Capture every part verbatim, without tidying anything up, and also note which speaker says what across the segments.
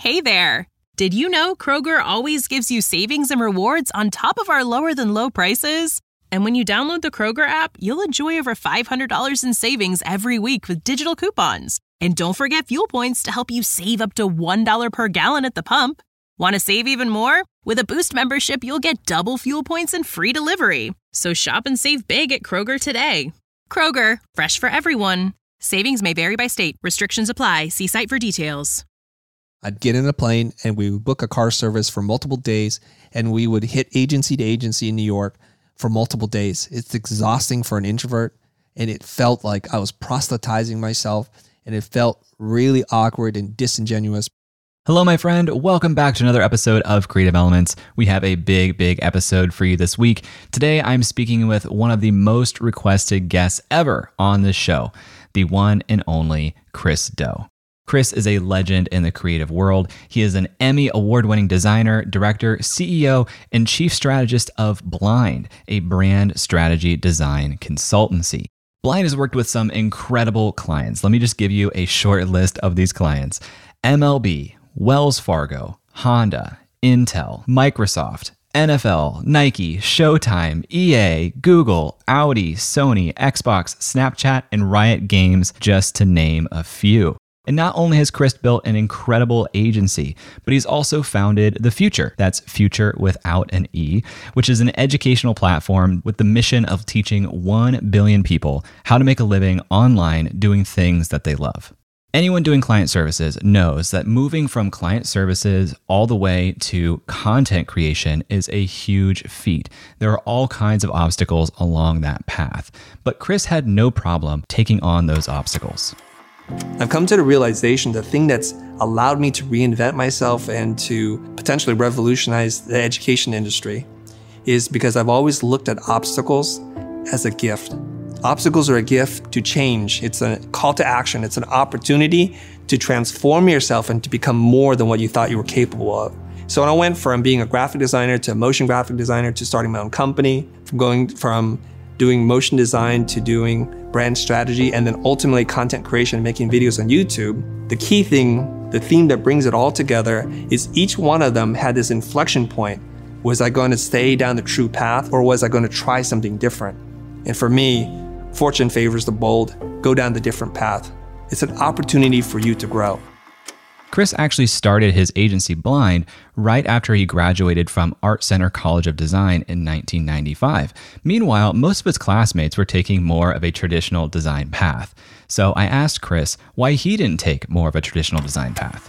Speaker 1: Hey there! Did you know Kroger always gives you savings and rewards on top of our lower-than-low prices? And when you download the Kroger app, you'll enjoy over five hundred dollars in savings every week with digital coupons. And don't forget fuel points to help you save up to one dollar per gallon at the pump. Want to save even more? With a Boost membership, you'll get double fuel points and free delivery. So shop and save big at Kroger today. Kroger, fresh for everyone. Savings may vary by state. Restrictions apply. See site for details.
Speaker 2: I'd get in a plane and we would book a car service for multiple days, and we would hit agency to agency in New York for multiple days. It's exhausting for an introvert, and it felt like I was proselytizing myself, and it felt really awkward and disingenuous.
Speaker 3: Hello, my friend. Welcome back to another episode of Creative Elements. We have a big, big episode for you this week. Today, I'm speaking with one of the most requested guests ever on this show, the one and only Chris Do. Chris is a legend in the creative world. He is an Emmy award-winning designer, director, C E O, and chief strategist of Blind, a brand strategy design consultancy. Blind has worked with some incredible clients. Let me just give you a short list of these clients: M L B, Wells Fargo, Honda, Intel, Microsoft, N F L, Nike, Showtime, E A, Google, Audi, Sony, Xbox, Snapchat, and Riot Games, just to name a few. And not only has Chris built an incredible agency, but he's also founded The Futur, that's Future without an E, which is an educational platform with the mission of teaching one billion people how to make a living online doing things that they love. Anyone doing client services knows that moving from client services all the way to content creation is a huge feat. There are all kinds of obstacles along that path, but Chris had no problem taking on those obstacles.
Speaker 2: I've come to the realization the thing that's allowed me to reinvent myself and to potentially revolutionize the education industry is because I've always looked at obstacles as a gift. Obstacles are a gift to change. It's a call to action. It's an opportunity to transform yourself and to become more than what you thought you were capable of. So when I went from being a graphic designer to a motion graphic designer to starting my own company, from going from doing motion design to doing brand strategy, and then ultimately content creation and making videos on YouTube, the key thing, the theme that brings it all together is each one of them had this inflection point. Was I going to stay down the true path, or was I going to try something different? And for me, fortune favors the bold. Go down the different path. It's an opportunity for you to grow.
Speaker 3: Chris actually started his agency Blind right after he graduated from Art Center College of Design in nineteen ninety-five. Meanwhile, most of his classmates were taking more of a traditional design path. So I asked Chris why he didn't take more of a traditional design path.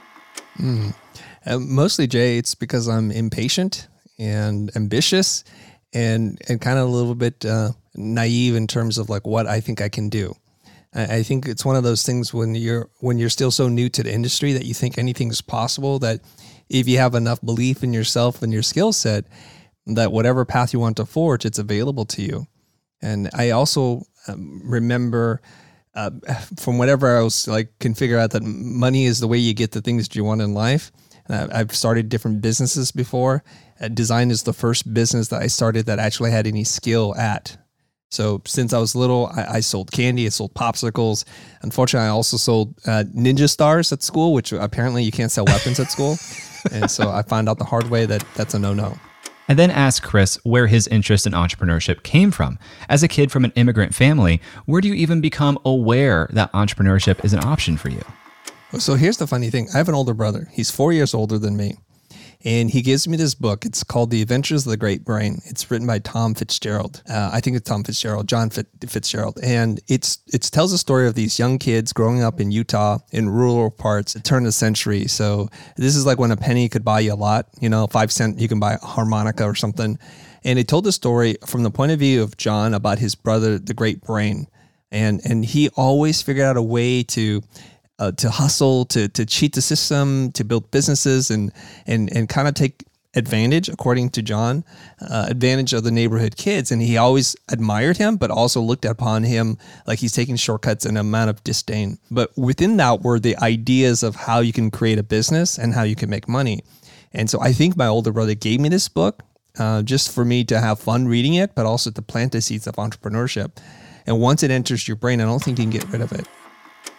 Speaker 2: Mm. Uh, mostly, Jay, it's because I'm impatient and ambitious and, and kind of a little bit uh, naive in terms of like what I think I can do. I think it's one of those things when you're when you're still so new to the industry that you think anything is possible, that if you have enough belief in yourself and your skill set, that whatever path you want to forge, it's available to you. And I also um, remember uh, from whatever I was like, can figure out that money is the way you get the things that you want in life. And I, I've started different businesses before. Uh, design is the first business that I started that actually had any skill at. So since I was little, I, I sold candy, I sold popsicles. Unfortunately, I also sold uh, ninja stars at school, which apparently you can't sell weapons at school. And so I found out the hard way that that's a no-no.
Speaker 3: I then asked Chris where his interest in entrepreneurship came from. As a kid from an immigrant family, where do you even become aware that entrepreneurship is an option for you?
Speaker 2: So here's the funny thing. I have an older brother. He's four years older than me. And he gives me this book. It's called The Adventures of the Great Brain. It's written by Tom Fitzgerald. Uh, I think it's Tom Fitzgerald, John Fit- Fitzgerald. And it's it tells a story of these young kids growing up in Utah in rural parts at the turn of the century. So this is like when a penny could buy you a lot. You know, five cent, you can buy a harmonica or something. And it told the story from the point of view of John about his brother, the Great Brain. And, and he always figured out a way to... Uh, to hustle, to to cheat the system, to build businesses, and and and kind of take advantage, according to John, uh, advantage of the neighborhood kids. And he always admired him, but also looked upon him like he's taking shortcuts and an amount of disdain. But within that were the ideas of how you can create a business and how you can make money. And so I think my older brother gave me this book uh, just for me to have fun reading it, but also to plant the seeds of entrepreneurship. And once it enters your brain, I don't think you can get rid of it.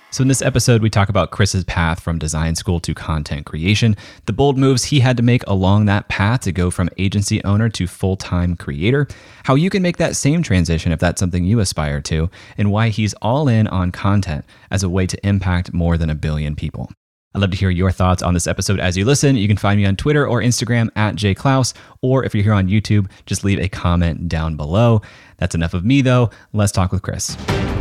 Speaker 3: So in this episode, we talk about Chris's path from design school to content creation, the bold moves he had to make along that path to go from agency owner to full-time creator, how you can make that same transition if that's something you aspire to, and why he's all in on content as a way to impact more than a billion people. I'd love to hear your thoughts on this episode as you listen. You can find me on Twitter or Instagram at jklaus, or if you're here on YouTube, just leave a comment down below. That's enough of me though. Let's talk with Chris.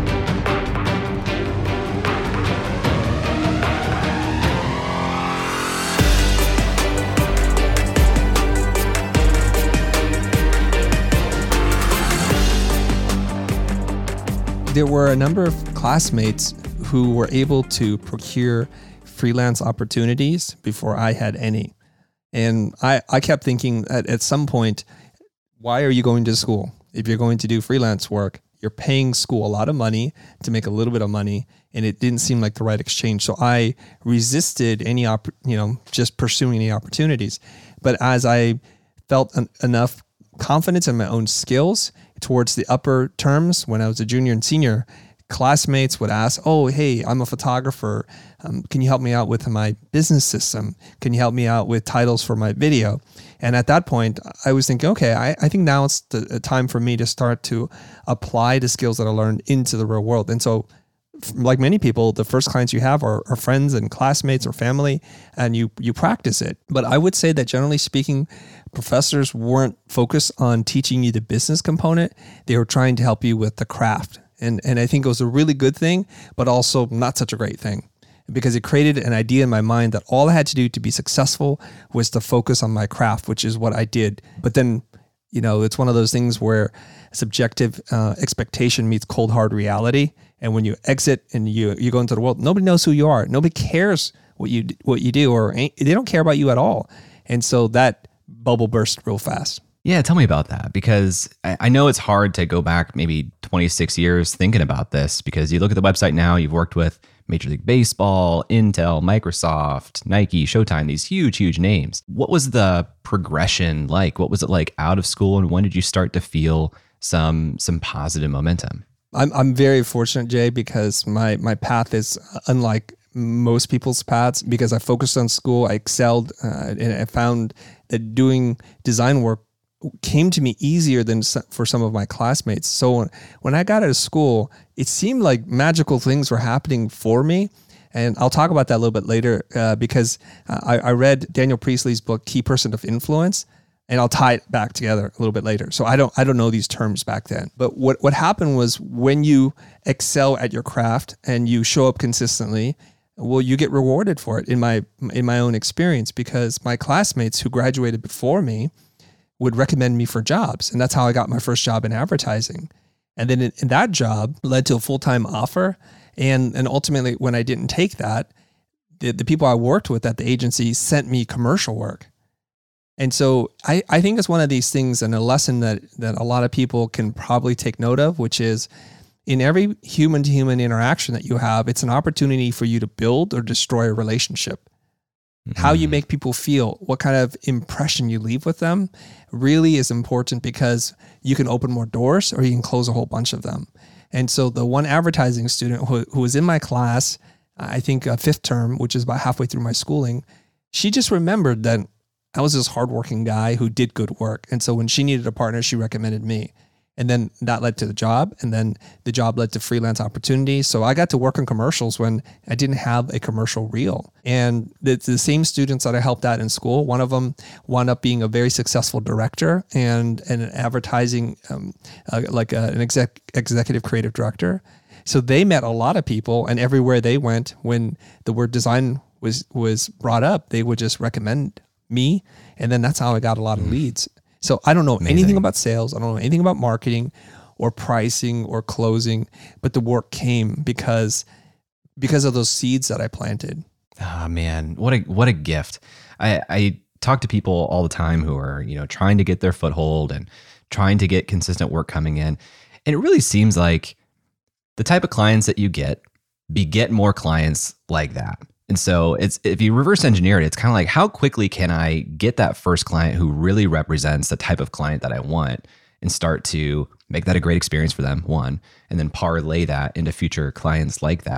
Speaker 2: There were a number of classmates who were able to procure freelance opportunities before I had any. And I, I kept thinking that at some point, why are you going to school? If you're going to do freelance work, you're paying school a lot of money to make a little bit of money, and it didn't seem like the right exchange. So I resisted any, op- you know, just pursuing any opportunities. But as I felt en- enough confidence in my own skills towards the upper terms, when I was a junior and senior, classmates would ask, oh, hey, I'm a photographer. Um, can you help me out with my business system? Can you help me out with titles for my video? And at that point, I was thinking, okay, I, I think now it's the time for me to start to apply the skills that I learned into the real world. And so, like many people, the first clients you have are, are friends and classmates or family, and you you practice it. But I would say that generally speaking, professors weren't focused on teaching you the business component. They were trying to help you with the craft. And and I think it was a really good thing, but also not such a great thing, because it created an idea in my mind that all I had to do to be successful was to focus on my craft, which is what I did. But then, you know, it's one of those things where subjective uh, expectation meets cold hard reality. And when you exit and you you go into the world, nobody knows who you are. Nobody cares what you what you do, or they don't care about you at all. And so that bubble burst real fast.
Speaker 3: Yeah, tell me about that, because I, I know it's hard to go back maybe twenty-six years thinking about this, because you look at the website now, you've worked with Major League Baseball, Intel, Microsoft, Nike, Showtime, these huge, huge names. What was the progression like? What was it like out of school, and when did you start to feel some some positive momentum?
Speaker 2: I'm I'm very fortunate, Jay, because my my path is unlike most people's paths, because I focused on school, I excelled, uh, and I found that doing design work came to me easier than for some of my classmates. So when I got out of school, it seemed like magical things were happening for me. And I'll talk about that a little bit later, uh, because I, I read Daniel Priestley's book, Key Person of Influence, and I'll tie it back together a little bit later. So I don't I don't know these terms back then. But what, what happened was, when you excel at your craft and you show up consistently, well, you get rewarded for it in my in my own experience, because my classmates who graduated before me would recommend me for jobs. And that's how I got my first job in advertising. And then in, in that job led to a full-time offer. And, and ultimately, when I didn't take that, the, the people I worked with at the agency sent me commercial work. And so I, I think it's one of these things, and a lesson that, that a lot of people can probably take note of, which is, in every human-to-human interaction that you have, it's an opportunity for you to build or destroy a relationship. Mm-hmm. How you make people feel, what kind of impression you leave with them, really is important, because you can open more doors or you can close a whole bunch of them. And so the one advertising student who, who was in my class, I think a fifth term, which is about halfway through my schooling, she just remembered that I was this hardworking guy who did good work. And so when she needed a partner, she recommended me. And then that led to the job, and then the job led to freelance opportunities. So I got to work on commercials when I didn't have a commercial reel. And the, the same students that I helped out in school, one of them wound up being a very successful director and, and an advertising, um, uh, like a, an exec, executive creative director. So they met a lot of people, and everywhere they went, when the word design was was brought up, they would just recommend me. And then that's how I got a lot of leads. So I don't know Amazing. anything about sales. I don't know anything about marketing or pricing or closing, but the work came because because of those seeds that I planted.
Speaker 3: Oh man, what a what a gift. I, I talk to people all the time who are, you know, trying to get their foothold and trying to get consistent work coming in. And it really seems like the type of clients that you get beget more clients like that. And so it's, if you reverse engineer it, it's kind of like, how quickly can I get that first client who really represents the type of client that I want, and start to make that a great experience for them, one, and then parlay that into future clients like that.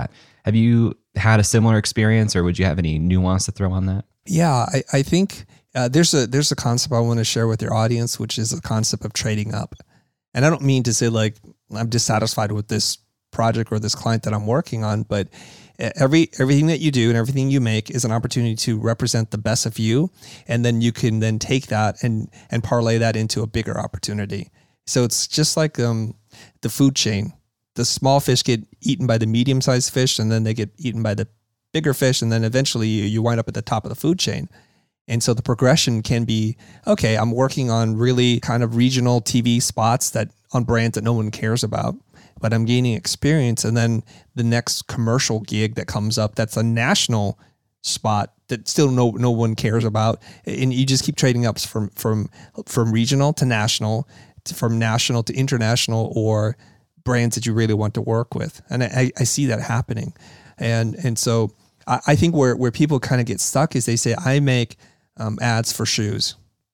Speaker 3: Have you had a similar experience, or would you have any nuance to throw on that?
Speaker 2: Yeah, I, I think uh, there's a there's a concept I want to share with your audience, which is the concept of trading up. And I don't mean to say like I'm dissatisfied with this project or this client that I'm working on, but every everything that you do and everything you make is an opportunity to represent the best of you, and then you can then take that and and parlay that into a bigger opportunity. So it's just like um, the food chain. The small fish get eaten by the medium-sized fish, and then they get eaten by the bigger fish, and then eventually you, you wind up at the top of the food chain. And so the progression can be, okay, I'm working on really kind of regional T V spots that on brands that no one cares about, but I'm gaining experience. And then the next commercial gig that comes up, that's a national spot that still no no one cares about. And you just keep trading up from from from regional to national, to, from national to international, or brands that you really want to work with. And I, I see that happening. And and so I, I think where, where people kind of get stuck is they say, I make um, ads for shoes,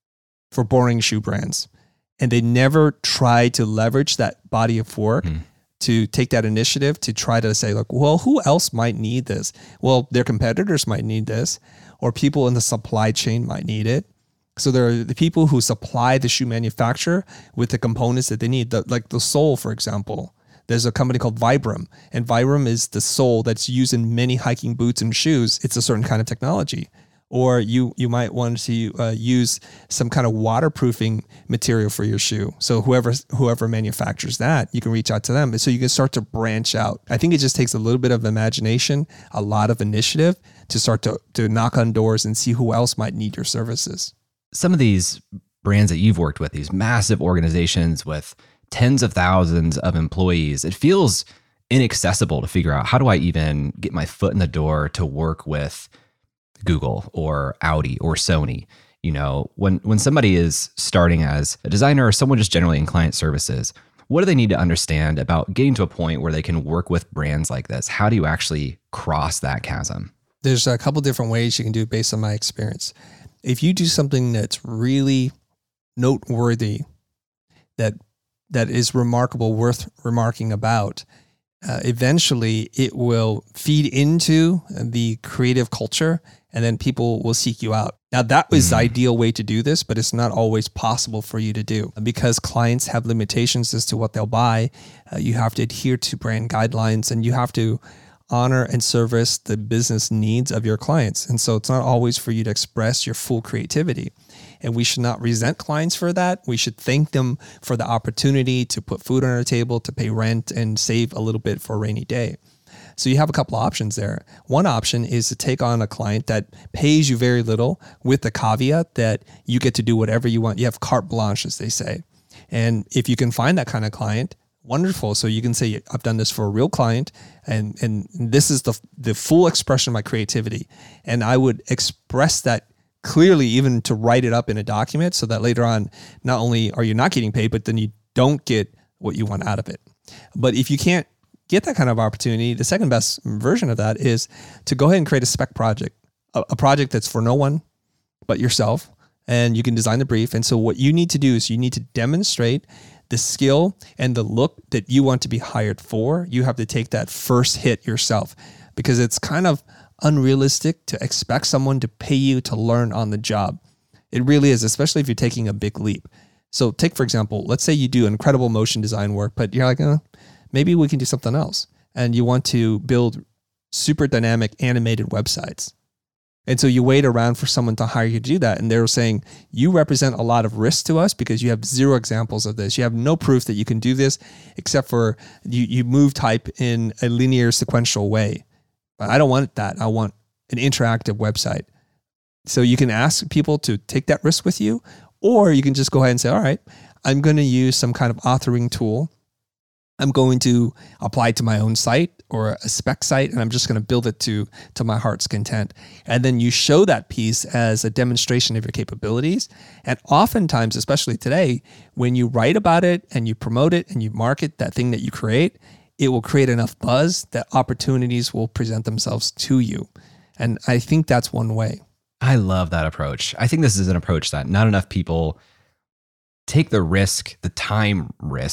Speaker 2: for boring shoe brands. And they never try to leverage that body of work mm. to take that initiative to try to say, like, well, who else might need this? Well, their competitors might need this, or people in the supply chain might need it. So there are the people who supply the shoe manufacturer with the components that they need, the, like the sole, for example. There's a company called Vibram, and Vibram is the sole that's used in many hiking boots and shoes. It's a certain kind of technology. Or you you might want to uh, use some kind of waterproofing material for your shoe. So whoever whoever manufactures that, you can reach out to them. And so you can start to branch out. I think it just takes a little bit of imagination, a lot of initiative to start to, to knock on doors and see who else might need your services.
Speaker 3: Some of these brands that you've worked with, these massive organizations with tens of thousands of employees, it feels inaccessible to figure out, how do I even get my foot in the door to work with Google or Audi or Sony? You know, when when somebody is starting as a designer or someone just generally in client services, what do they need to understand about getting to a point where they can work with brands like this? How do you actually cross that chasm?
Speaker 2: There's a couple different ways you can do it based on my experience. If you do something that's really noteworthy, that that is remarkable, worth remarking about, uh, eventually it will feed into the creative culture, and then people will seek you out. Now, that was the ideal way to do this, but it's not always possible for you to do because clients have limitations as to what they'll buy. Uh, you have to adhere to brand guidelines, and you have to honor and service the business needs of your clients. And so it's not always for you to express your full creativity. And we should not resent clients for that. We should thank them for the opportunity to put food on our table, to pay rent, and save a little bit for a rainy day. So you have a couple of options there. One option is to take on a client that pays you very little with the caveat that you get to do whatever you want. You have carte blanche, as they say. And if you can find that kind of client, wonderful. So you can say, I've done this for a real client, and, and this is the the full expression of my creativity. And I would express that clearly, even to write it up in a document, so that later on, not only are you not getting paid, but then you don't get what you want out of it. But if you can't get that kind of opportunity, the second best version of that is to go ahead and create a spec project, a, a project that's for no one but yourself, and you can design the brief. And so what you need to do is you need to demonstrate the skill and the look that you want to be hired for. You have to take that first hit yourself, because it's kind of unrealistic to expect someone to pay you to learn on the job. It really is, especially if you're taking a big leap. So take, for example, let's say you do incredible motion design work, but you're like, oh, maybe we can do something else. And you want to build super dynamic animated websites. And so you wait around for someone to hire you to do that. And they're saying, you represent a lot of risk to us because you have zero examples of this. You have no proof that you can do this, except for you, you move type in a linear sequential way. But I don't want that. I want an interactive website. So you can ask people to take that risk with you, or you can just go ahead and say, all right, I'm going to use some kind of authoring tool. I'm going to apply it to my own site or a spec site, and I'm just going to build it to, to my heart's content. And then you show that piece as a demonstration of your capabilities. And oftentimes, especially today, when you write about it and you promote it and you market that thing that you create, it will create enough buzz that opportunities will present themselves to you. And I think that's one way.
Speaker 3: I love that approach. I think this is an approach that not enough people take the risk, the time risk,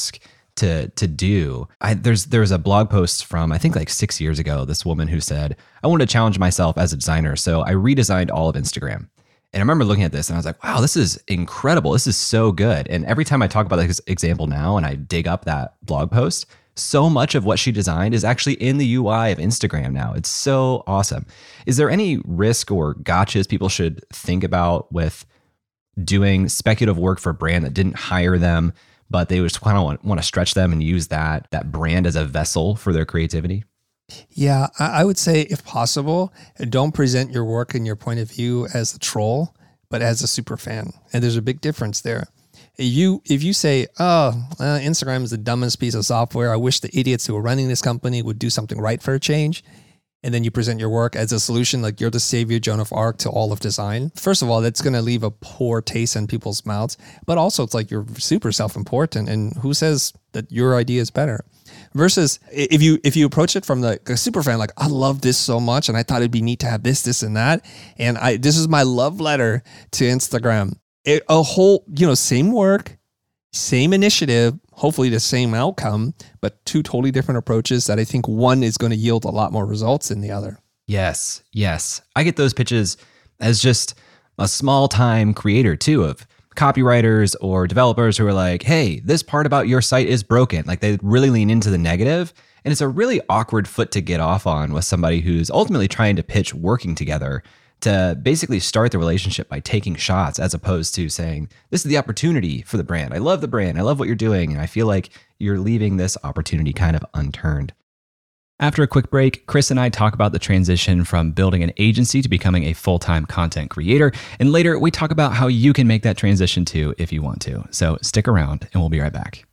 Speaker 3: to to do. I, there's there was a blog post from I think like six years ago. This woman who said, I wanted to challenge myself as a designer, so I redesigned all of Instagram. And I remember looking at this and I was like, wow, this is incredible. This is so good. And every time I talk about this example now and I dig up that blog post, so much of what she designed is actually in the U I of Instagram now. It's so awesome. Is there any risk or gotchas people should think about with doing speculative work for a brand that didn't hire them, but they just kind of want, want to stretch them and use that, that brand as a vessel for their creativity?
Speaker 2: Yeah, I would say if possible, don't present your work and your point of view as a troll, but as a super fan. And there's a big difference there. You, if you say, oh, uh, Instagram is the dumbest piece of software, I wish the idiots who are running this company would do something right for a change. And then you present your work as a solution, like you're the savior Joan of Arc to all of design. First of all, that's going to leave a poor taste in people's mouths. But also it's like you're super self-important. And who says that your idea is better? Versus if you if you approach it from the a super fan, like, I love this so much and I thought it'd be neat to have this, this, and that. And I this is my love letter to Instagram. It, a whole, you know, same work, same initiative, hopefully the same outcome, but two totally different approaches that I think one is going to yield a lot more results than the other.
Speaker 3: Yes, yes. I get those pitches as just a small time creator too, of copywriters or developers who are like, hey, this part about your site is broken. Like they really lean into the negative. And it's a really awkward foot to get off on with somebody who's ultimately trying to pitch working together to basically start the relationship by taking shots, as opposed to saying, this is the opportunity for the brand. I love the brand. I love what you're doing. And I feel like you're leaving this opportunity kind of unturned. After a quick break, Chris and I talk about the transition from building an agency to becoming a full-time content creator. And later, we talk about how you can make that transition too if you want to. So stick around and we'll be right back.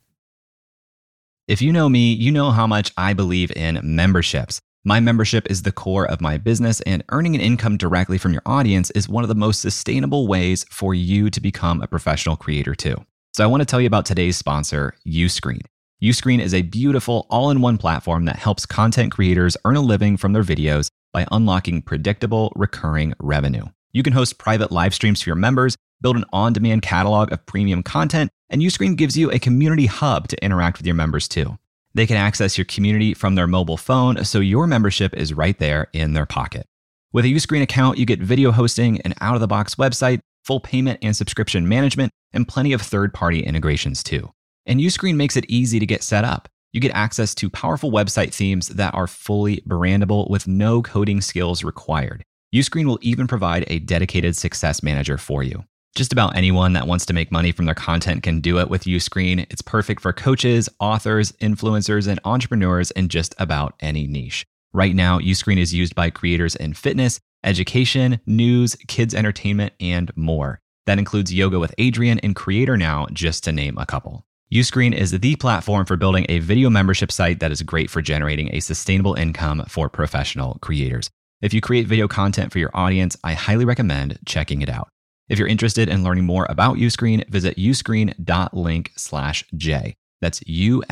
Speaker 3: If you know me, you know how much I believe in memberships. My membership is the core of my business, and earning an income directly from your audience is one of the most sustainable ways for you to become a professional creator too. So I want to tell you about today's sponsor, Uscreen. Uscreen is a beautiful all-in-one platform that helps content creators earn a living from their videos by unlocking predictable, recurring revenue. You can host private live streams for your members, build an on-demand catalog of premium content, and Uscreen gives you a community hub to interact with your members too. They can access your community from their mobile phone, so your membership is right there in their pocket. With a Uscreen account, you get video hosting, an out-of-the-box website, full payment and subscription management, and plenty of third-party integrations too. And Uscreen makes it easy to get set up. You get access to powerful website themes that are fully brandable with no coding skills required. Uscreen will even provide a dedicated success manager for you. Just about anyone that wants to make money from their content can do it with Uscreen. It's perfect for coaches, authors, influencers, and entrepreneurs in just about any niche. Right now, Uscreen is used by creators in fitness, education, news, kids entertainment, and more. That includes Yoga with Adriene and Creator Now, just to name a couple. Uscreen is the platform for building a video membership site that is great for generating a sustainable income for professional creators. If you create video content for your audience, I highly recommend checking it out. If you're interested in learning more about Uscreen, visit uscreen.link slash J. That's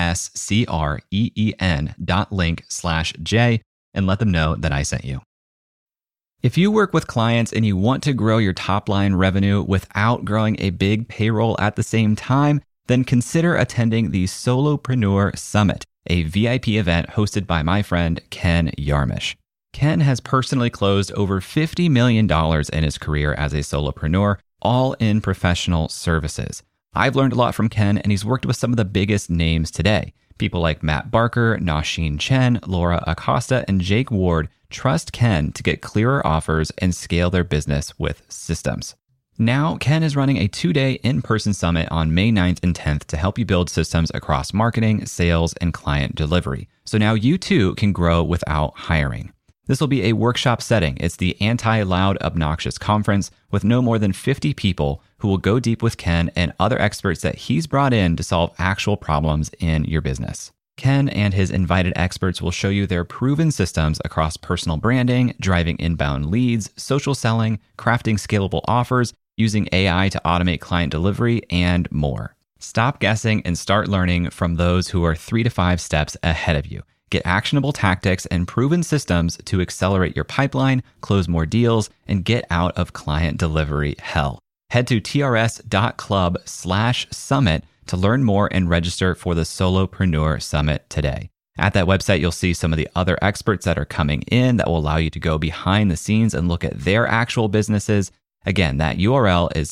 Speaker 3: U-S-C-R-E-E-N dot link slash J, and let them know that I sent you. If you work with clients and you want to grow your top line revenue without growing a big payroll at the same time, then consider attending the Solopreneur Summit, a V I P event hosted by my friend Ken Yarmish. Ken has personally closed over fifty million dollars in his career as a solopreneur, all in professional services. I've learned a lot from Ken, and he's worked with some of the biggest names today. People like Matt Barker, Nasheen Chen, Laura Acosta, and Jake Ward trust Ken to get clearer offers and scale their business with systems. Now, Ken is running a two-day in-person summit on May ninth and tenth to help you build systems across marketing, sales, and client delivery. So now you too can grow without hiring. This will be a workshop setting. It's the Anti-Loud Obnoxious Conference with no more than fifty people who will go deep with Ken and other experts that he's brought in to solve actual problems in your business. Ken and his invited experts will show you their proven systems across personal branding, driving inbound leads, social selling, crafting scalable offers, using A I to automate client delivery, and more. Stop guessing and start learning from those who are three to five steps ahead of you. Get actionable tactics and proven systems to accelerate your pipeline, close more deals, and get out of client delivery hell. Head to trs.club slash summit to learn more and register for the Solopreneur Summit today. At that website, you'll see some of the other experts that are coming in that will allow you to go behind the scenes and look at their actual businesses. Again, that U R L is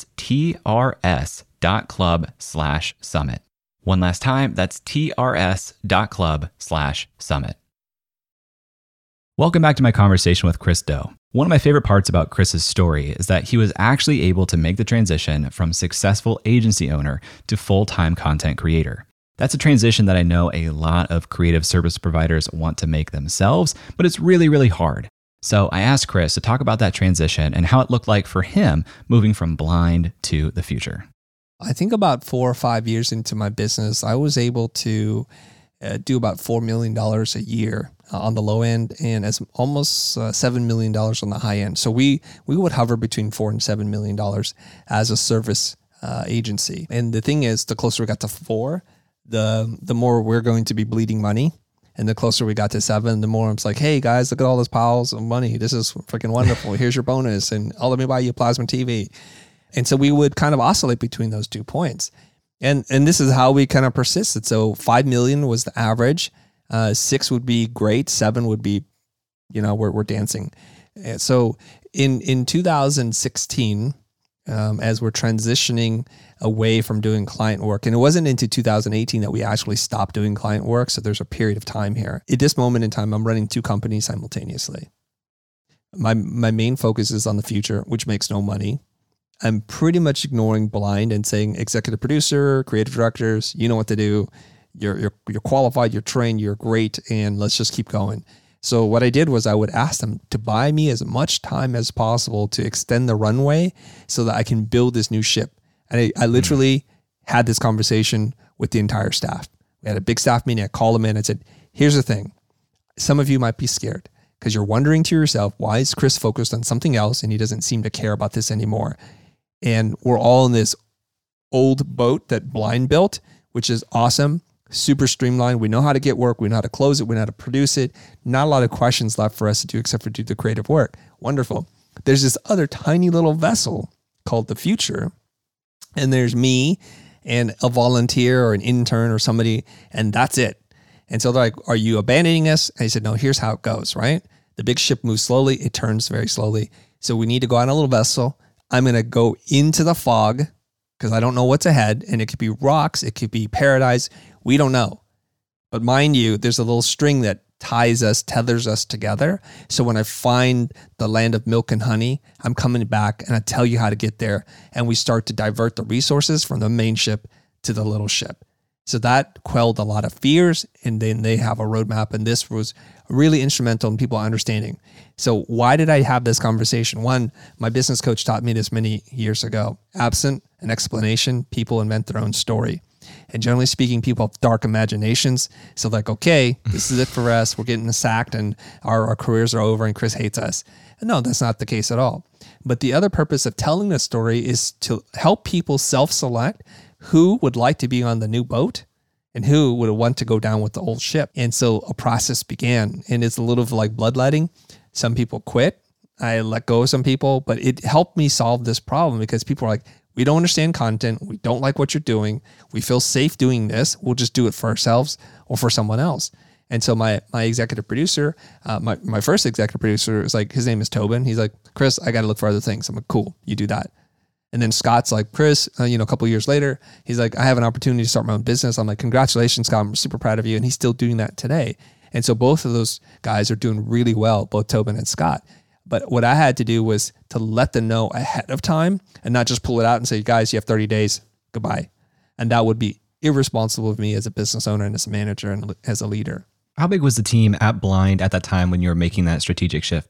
Speaker 3: trs.club slash summit. One last time, that's trs.club slash summit. Welcome back to my conversation with Chris Do. One of my favorite parts about Chris's story is that he was actually able to make the transition from successful agency owner to full-time content creator. That's a transition that I know a lot of creative service providers want to make themselves, but it's really, really hard. So I asked Chris to talk about that transition and how it looked like for him moving from Blind to the Futur.
Speaker 2: I think about four or five years into my business, I was able to uh, do about four million dollars a year uh, on the low end and as almost uh, seven million dollars on the high end. So we we would hover between four and seven million dollars as a service uh, agency. And the thing is, the closer we got to four, the the more we're going to be bleeding money. And the closer we got to seven, the more I'm like, hey guys, look at all this piles of money. This is freaking wonderful. Here's your bonus. And oh, let me buy you a plasma T V. And so we would kind of oscillate between those two points. And and this is how we kind of persisted. So five million was the average. Uh, six would be great. Seven would be, you know, we're, we're dancing. And so in, in two thousand sixteen, Um, as we're transitioning away from doing client work. And it wasn't into two thousand eighteen that we actually stopped doing client work. So there's a period of time here. At this moment in time, I'm running two companies simultaneously. My my main focus is on the Futur, which makes no money. I'm pretty much ignoring Blind and saying executive producer, creative directors, you know what to do. You're you're you're qualified, you're trained, you're great, and let's just keep going. So what I did was I would ask them to buy me as much time as possible to extend the runway so that I can build this new ship. And I, I literally mm-hmm. had this conversation with the entire staff. We had a big staff meeting. I called them in and said, here's the thing. Some of you might be scared because you're wondering to yourself, why is Chris focused on something else and he doesn't seem to care about this anymore? And we're all in this old boat that Blind built, which is awesome. Super streamlined. We know how to get work. We know how to close it. We know how to produce it. Not a lot of questions left for us to do except for do the creative work. Wonderful. There's this other tiny little vessel called the Futur. And there's me and a volunteer or an intern or somebody, and that's it. And so they're like, are you abandoning us? And I said, no, here's how it goes, right? The big ship moves slowly. It turns very slowly. So we need to go on a little vessel. I'm going to go into the fog because I don't know what's ahead. And it could be rocks. It could be paradise. We don't know. But mind you, there's a little string that ties us, tethers us together. So when I find the land of milk and honey, I'm coming back and I tell you how to get there. And we start to divert the resources from the main ship to the little ship. So that quelled a lot of fears. And then they have a roadmap. And this was really instrumental in people understanding. So why did I have this conversation? One, my business coach taught me this many years ago. Absent an explanation, people invent their own story. And generally speaking, people have dark imaginations. So like, okay, this is it for us. We're getting sacked and our, our careers are over and Chris hates us. And no, that's not the case at all. But the other purpose of telling this story is to help people self-select who would like to be on the new boat and who would want to go down with the old ship. And so a process began, and it's a little like bloodletting. Some people quit. I let go of some people, but it helped me solve this problem because people are like, we don't understand content. We don't like what you're doing. We feel safe doing this. We'll just do it for ourselves or for someone else. And so my my executive producer, uh, my, my first executive producer is like, his name is Tobin. He's like, Chris, I got to look for other things. I'm like, cool, you do that. And then Scott's like, Chris, uh, you know, a couple of years later, he's like, I have an opportunity to start my own business. I'm like, congratulations, Scott. I'm super proud of you. And he's still doing that today. And so both of those guys are doing really well, both Tobin and Scott. But what I had to do was to let them know ahead of time and not just pull it out and say, guys, you have thirty days, goodbye. And that would be irresponsible of me as a business owner and as a manager and as a leader.
Speaker 3: How big was the team at Blind at that time when you were making that strategic shift?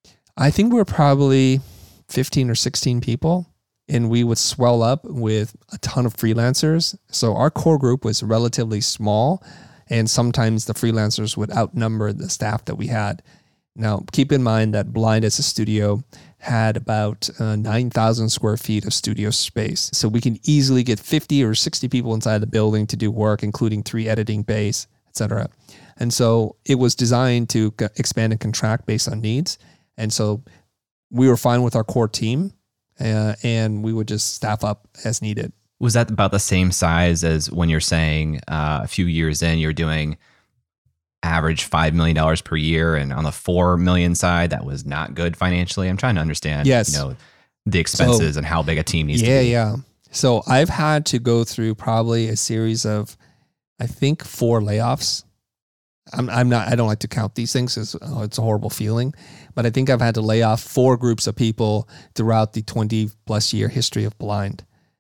Speaker 2: I think we were probably fifteen or sixteen people, and we would swell up with a ton of freelancers. So our core group was relatively small, and sometimes the freelancers would outnumber the staff that we had. Now, keep in mind that Blind as a studio had about uh, nine thousand square feet of studio space. So we can easily get fifty or sixty people inside the building to do work, including three editing bays, et cetera. And so it was designed to c- expand and contract based on needs. And so we were fine with our core team, uh, and we would just staff up as needed.
Speaker 3: was that about the same size as when you're saying uh, a few years in, you're doing average five million dollars per year, and on the four million side, that was not good financially? I'm trying to understand,
Speaker 2: yes.
Speaker 3: you know, the expenses so, and how big a team needs
Speaker 2: yeah,
Speaker 3: to be.
Speaker 2: Yeah, yeah. So I've had to go through probably a series of, I think, four layoffs. I'm, I'm not, I don't like to count these things. It's, oh, it's a horrible feeling, but I think I've had to lay off four groups of people throughout the twenty plus year history of Blind.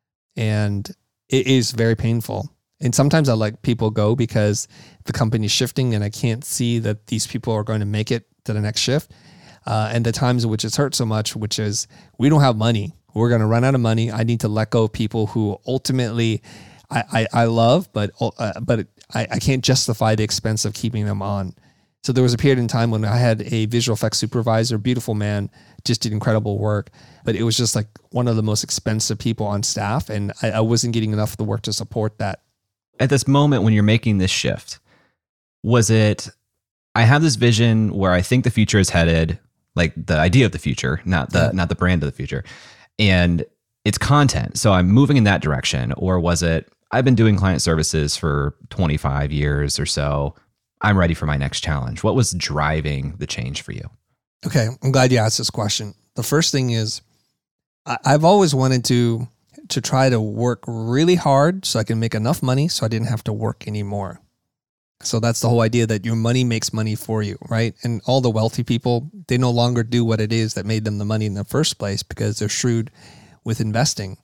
Speaker 2: And it is very painful. And sometimes I let people go because the company's shifting and I can't see that these people are going to make it to the next shift. Uh, and the times in which it's hurt so much, which is we don't have money. We're going to run out of money. I need to let go of people who ultimately I, I, I love, but uh, but I, I can't justify the expense of keeping them on. So there was a period in time when I had a visual effects supervisor, beautiful man, just did incredible work, but it was just like one of the most expensive people on staff, and I, I wasn't getting enough of the work to support that.
Speaker 3: At this moment when you're making this shift, was it, I have this vision where I think the future is headed, like the idea of the future, not the yeah. not the brand of the future, and it's content, so I'm moving in that direction? Or was it, I've been doing client services for twenty-five years or so, I'm ready for my next challenge? What was driving the change for you?
Speaker 2: Okay, I'm glad you asked this question. The first thing is, I, I've always wanted to to try to work really hard so I can make enough money so I didn't have to work anymore. So that's the whole idea, that your money makes money for you, right? And all the wealthy people, they no longer do what it is that made them the money in the first place because they're shrewd with investing.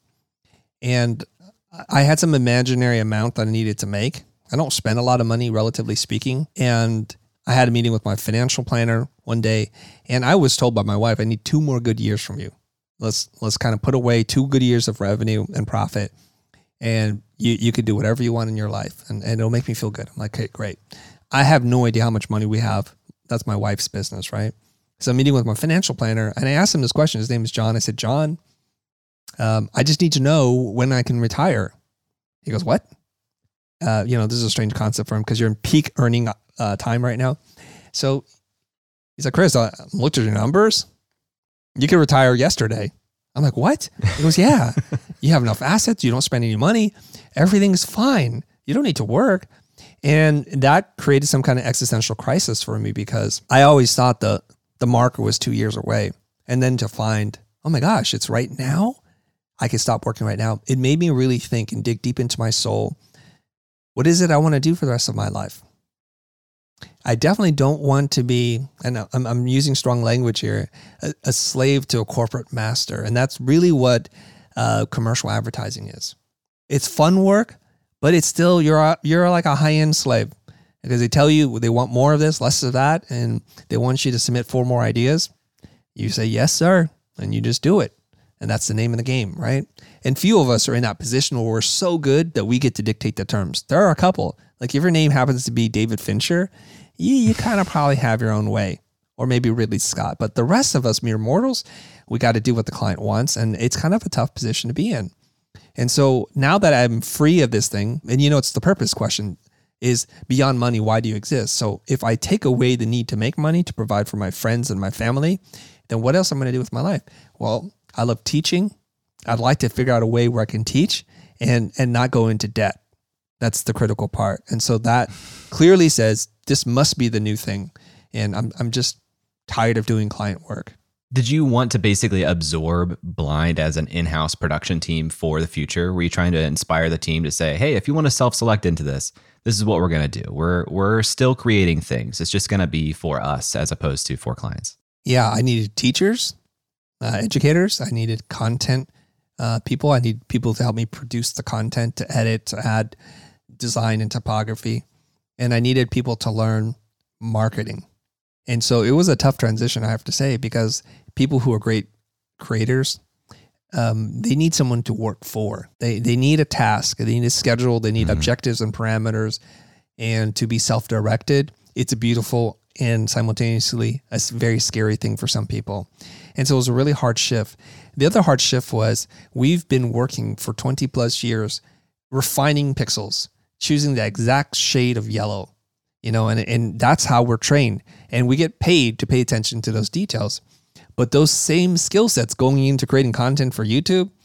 Speaker 2: And I had some imaginary amount that I needed to make. I don't spend a lot of money, relatively speaking. And I had a meeting with my financial planner one day, and I was told by my wife, I need two more good years from you. Let's let's kind of put away two good years of revenue and profit, and you, you could do whatever you want in your life, and, and it'll make me feel good. I'm like, okay, great. I have no idea how much money we have. That's my wife's business, right? So I'm meeting with my financial planner, and I asked him this question. His name is John. I said, John, um, I just need to know when I can retire. He goes, what? Uh, you know, this is a strange concept for him because you're in peak earning uh, time right now. So he's like, Chris, I looked at your numbers. You could retire yesterday. I'm like, what? He goes, yeah, you have enough assets. You don't spend any money. Everything's fine. You don't need to work. And that created some kind of existential crisis for me because I always thought the, the marker was two years away. And then to find, oh my gosh, it's right now. I can stop working right now. It made me really think and dig deep into my soul. What is it I want to do for the rest of my life? I definitely don't want to be, and I'm, I'm using strong language here, a, a slave to a corporate master. And that's really what uh, commercial advertising is. It's fun work, but it's still, you're a, you're like a high-end slave because they tell you they want more of this, less of that, and they want you to submit four more ideas. You say, yes, sir, and you just do it. And that's the name of the game, right? And few of us are in that position where we're so good that we get to dictate the terms. There are a couple. Like if your name happens to be David Fincher, you, you kind of probably have your own way. Or maybe Ridley Scott. But the rest of us, mere mortals, we got to do what the client wants. And it's kind of a tough position to be in. And so now that I'm free of this thing, and you know, it's the purpose question, is beyond money, why do you exist? So if I take away the need to make money to provide for my friends and my family, then what else am I going to do with my life? Well, I love teaching. I'd like to figure out a way where I can teach and and not go into debt. That's the critical part. And so that clearly says this must be the new thing. And I'm I'm just tired of doing client work.
Speaker 3: Did you want to basically absorb Blind as an in-house production team for the future? Were you trying to inspire the team to say, hey, if you want to self-select into this, this is what we're going to do. We're we're still creating things. It's just going to be for us as opposed to for clients.
Speaker 2: Yeah, I needed teachers. Uh, educators. I needed content uh, people. I need people to help me produce the content, to edit, to add design and typography. And I needed people to learn marketing. And so it was a tough transition, I have to say, because people who are great creators, um, they need someone to work for. They they need a task. They need a schedule. They need mm-hmm. objectives and parameters. And to be self-directed, it's a beautiful and simultaneously a very scary thing for some people. And so it was a really hard shift. The other hard shift was we've been working for twenty plus years, refining pixels, choosing the exact shade of yellow, you know, and, and that's how we're trained. And we get paid to pay attention to those details. But those same skill sets going into creating content for YouTube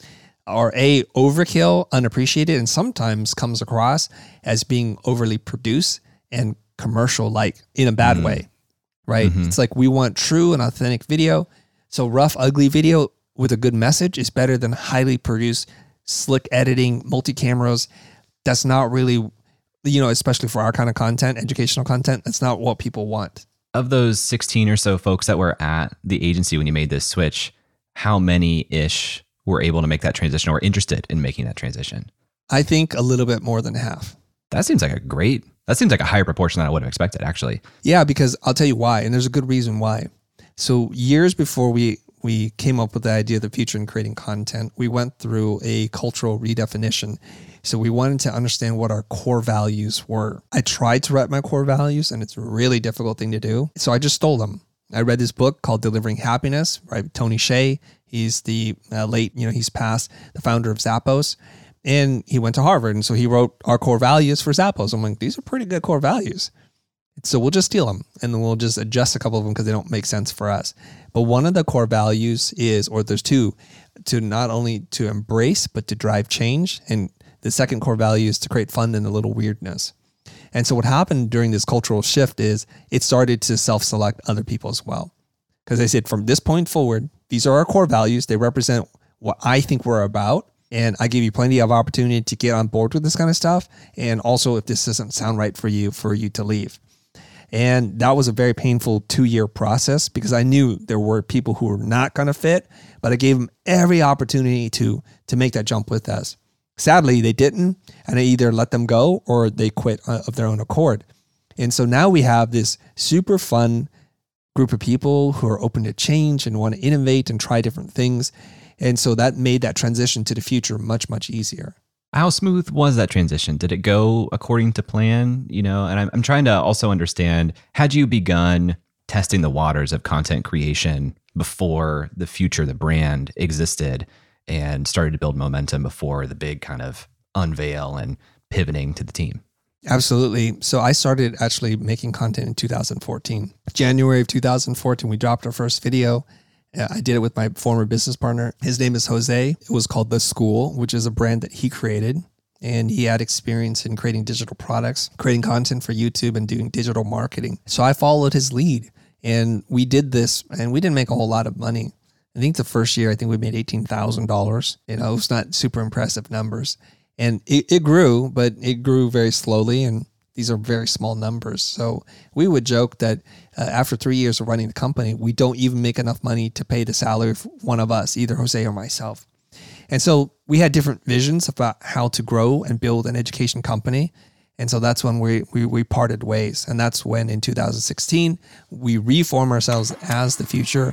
Speaker 2: are A, overkill, unappreciated, and sometimes comes across as being overly produced and commercial-like in a bad mm-hmm. way, right? Mm-hmm. It's like we want true and authentic video. So rough, ugly video with a good message is better than highly produced, slick editing, multi-cameras. That's not really, you know, especially for our kind of content, educational content, that's not what people want.
Speaker 3: Of those sixteen or so folks that were at the agency when you made this switch, how many-ish were able to make that transition or interested in making that transition?
Speaker 2: I think a little bit more than half.
Speaker 3: That seems like a great, that seems like a higher proportion than I would have expected, actually.
Speaker 2: Yeah, because I'll tell you why, and there's a good reason why. So years before we we came up with the idea of the future in creating content, we went through a cultural redefinition. So we wanted to understand what our core values were. I tried to write my core values, and it's a really difficult thing to do. So I just stole them. I read this book called Delivering Happiness, right? Tony Hsieh. He's the uh, late, you know, he's passed, the founder of Zappos. And he went to Harvard. And so he wrote our core values for Zappos. I'm like, these are pretty good core values. So we'll just steal them and then we'll just adjust a couple of them because they don't make sense for us. But one of the core values is, or there's two, to not only to embrace, but to drive change. And the second core value is to create fun and a little weirdness. And so what happened during this cultural shift is it started to self-select other people as well. Because I said, from this point forward, these are our core values. They represent what I think we're about. And I give you plenty of opportunity to get on board with this kind of stuff. And also, if this doesn't sound right for you, for you to leave. And that was a very painful two-year process because I knew there were people who were not going to fit, but I gave them every opportunity to, to make that jump with us. Sadly, they didn't, and I either let them go or they quit of their own accord. And so now we have this super fun group of people who are open to change and want to innovate and try different things. And so that made that transition to the future much, much easier.
Speaker 3: How smooth was that transition? Did it go according to plan? You know, and I'm, I'm trying to also understand, had you begun testing the waters of content creation before the future, the brand existed and started to build momentum before the big kind of unveil and pivoting to the team?
Speaker 2: Absolutely. So I started actually making content in two thousand fourteen. January of two thousand fourteen, we dropped our first video. I did it with my former business partner. His name is Jose. It was called The School, which is a brand that he created. And he had experience in creating digital products, creating content for YouTube and doing digital marketing. So I followed his lead and we did this and we didn't make a whole lot of money. I think the first year, I think we made eighteen thousand dollars. You know, it's not super impressive numbers. And it, it grew, but it grew very slowly. And these are very small numbers. So we would joke that uh, after three years of running the company, we don't even make enough money to pay the salary of one of us, either Jose or myself. And so we had different visions about how to grow and build an education company. And so that's when we, we, we parted ways. And that's when in two thousand sixteen, we reformed ourselves as The Future.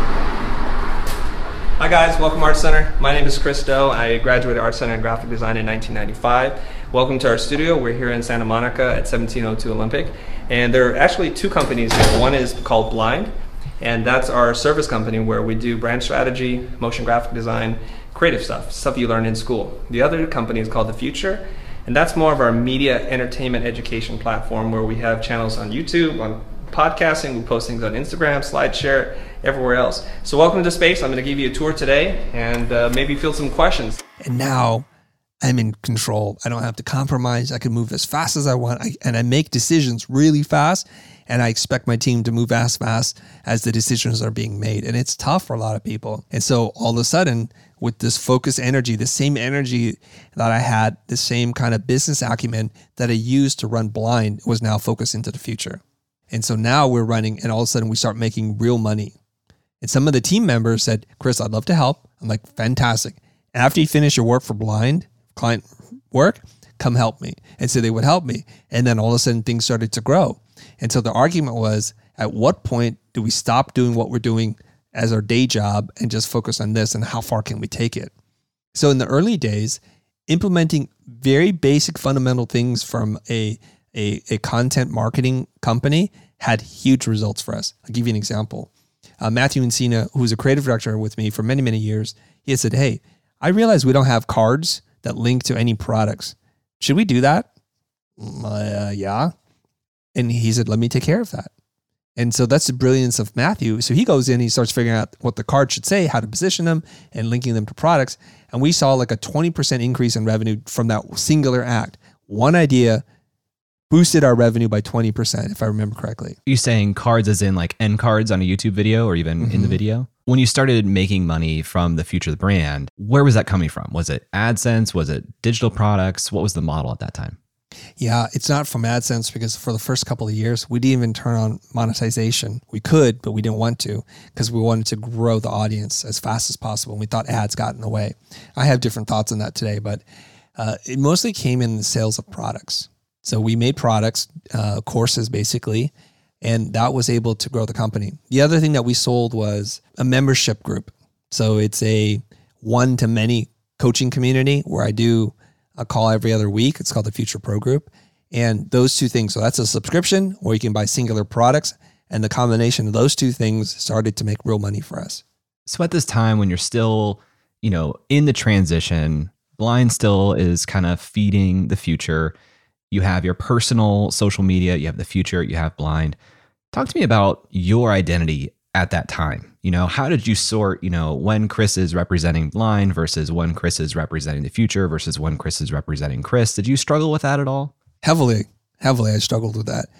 Speaker 4: Hi guys, welcome to Art Center. My name is Chris Doe. I graduated Art Center in graphic design in nineteen ninety-five. Welcome to our studio. We're here in Santa Monica at seventeen oh two Olympic. And there are actually two companies here. One is called Blind, and that's our service company where we do brand strategy, motion graphic design, creative stuff, stuff you learn in school. The other company is called The Future, and that's more of our media entertainment education platform where we have channels on YouTube, on podcasting, we post things on Instagram, SlideShare, everywhere else. So welcome to Space. I'm going to give you a tour today and uh, maybe field some questions.
Speaker 2: And now I'm in control. I don't have to compromise. I can move as fast as I want. I, and I make decisions really fast. And I expect my team to move as fast as the decisions are being made. And it's tough for a lot of people. And so all of a sudden, with this focused energy, the same energy that I had, the same kind of business acumen that I used to run Blind was now focused into the future. And so now we're running and all of a sudden we start making real money. And some of the team members said, Chris, I'd love to help. I'm like, fantastic. After you finish your work for Blind, client work, come help me. And so they would help me. And then all of a sudden things started to grow. And so the argument was, at what point do we stop doing what we're doing as our day job and just focus on this and how far can we take it? So in the early days, implementing very basic fundamental things from a A, a content marketing company had huge results for us. I'll give you an example. Uh, Matthew Encina, who's a creative director with me for many, many years, he said, hey, I realize we don't have cards that link to any products. Should we do that? Uh, yeah. And he said, let me take care of that. And so that's the brilliance of Matthew. So he goes in, he starts figuring out what the card should say, how to position them, and linking them to products. And we saw like a twenty percent increase in revenue from that singular act. One idea boosted our revenue by twenty percent, if I remember correctly.
Speaker 3: Are you saying cards as in like end cards on a YouTube video or even mm-hmm. in the video? When you started making money from the Future of the brand, where was that coming from? Was it AdSense? Was it digital products? What was the model at that time?
Speaker 2: Yeah, it's not from AdSense because for the first couple of years, we didn't even turn on monetization. We could, but we didn't want to because we wanted to grow the audience as fast as possible. And we thought ads got in the way. I have different thoughts on that today, but uh, it mostly came in the sales of products. So we made products, uh, courses basically, and that was able to grow the company. The other thing that we sold was a membership group. So it's a one-to-many coaching community where I do a call every other week. It's called the Future Pro Group. And those two things, so that's a subscription or you can buy singular products. And the combination of those two things started to make real money for us.
Speaker 3: So at this time when you're still, you know, in the transition, Blind still is kind of feeding the Future. You have your personal social media, you have the Future, you have Blind. Talk to me about your identity at that time. You know, how did you sort, you know, when Chris is representing Blind versus when Chris is representing the Future versus when Chris is representing Chris? Did you struggle with that at all?
Speaker 2: Heavily, heavily I struggled with that.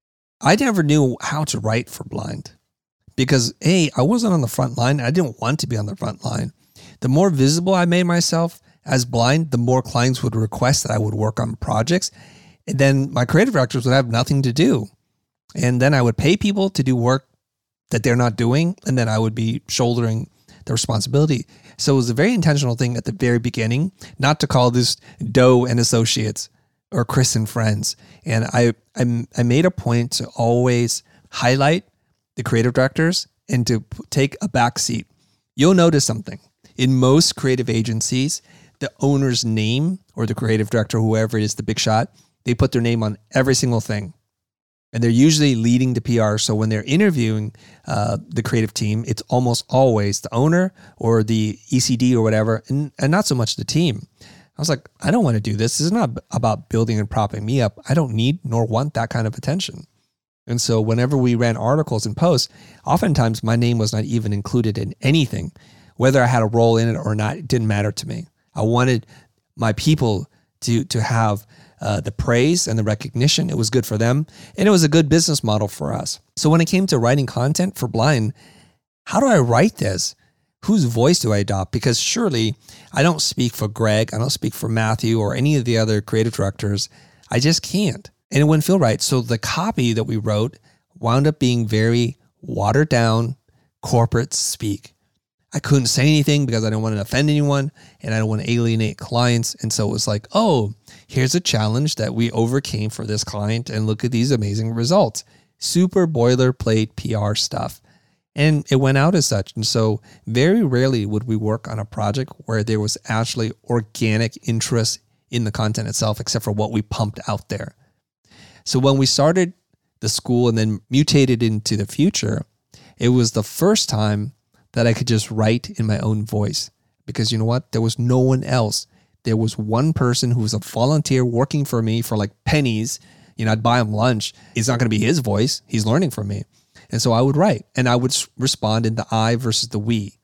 Speaker 2: I never knew how to write for Blind because A, I wasn't on the front line. I didn't want to be on the front line. The more visible I made myself as Blind, the more clients would request that I would work on projects. And then my creative directors would have nothing to do. And then I would pay people to do work that they're not doing. And then I would be shouldering the responsibility. So it was a very intentional thing at the very beginning, not to call this Doe and Associates or Chris and Friends. And I, I, I made a point to always highlight the creative directors and to take a back seat. You'll notice something. In most creative agencies, the owner's name or the creative director, whoever it is, the big shot, they put their name on every single thing. And they're usually leading the P R. So when they're interviewing uh, the creative team, it's almost always the owner or the E C D or whatever, and, and not so much the team. I was like, I don't want to do this. This is not about building and propping me up. I don't need nor want that kind of attention. And so whenever we ran articles and posts, oftentimes my name was not even included in anything. Whether I had a role in it or not, it didn't matter to me. I wanted my people to, to have Uh, the praise and the recognition. It was good for them. And it was a good business model for us. So when it came to writing content for Blind, how do I write this? Whose voice do I adopt? Because surely I don't speak for Greg. I don't speak for Matthew or any of the other creative directors. I just can't. And it wouldn't feel right. So the copy that we wrote wound up being very watered down corporate speak. I couldn't say anything because I didn't want to offend anyone and I don't want to alienate clients. And so it was like, oh, here's a challenge that we overcame for this client and look at these amazing results. Super boilerplate P R stuff. And it went out as such. And so very rarely would we work on a project where there was actually organic interest in the content itself, except for what we pumped out there. So when we started the school and then mutated into the Future, it was the first time that I could just write in my own voice. Because you know what? There was no one else. There was one person who was a volunteer working for me for like pennies. You know, I'd buy him lunch. It's not going to be his voice. He's learning from me. And so I would write and I would respond in the I versus the we.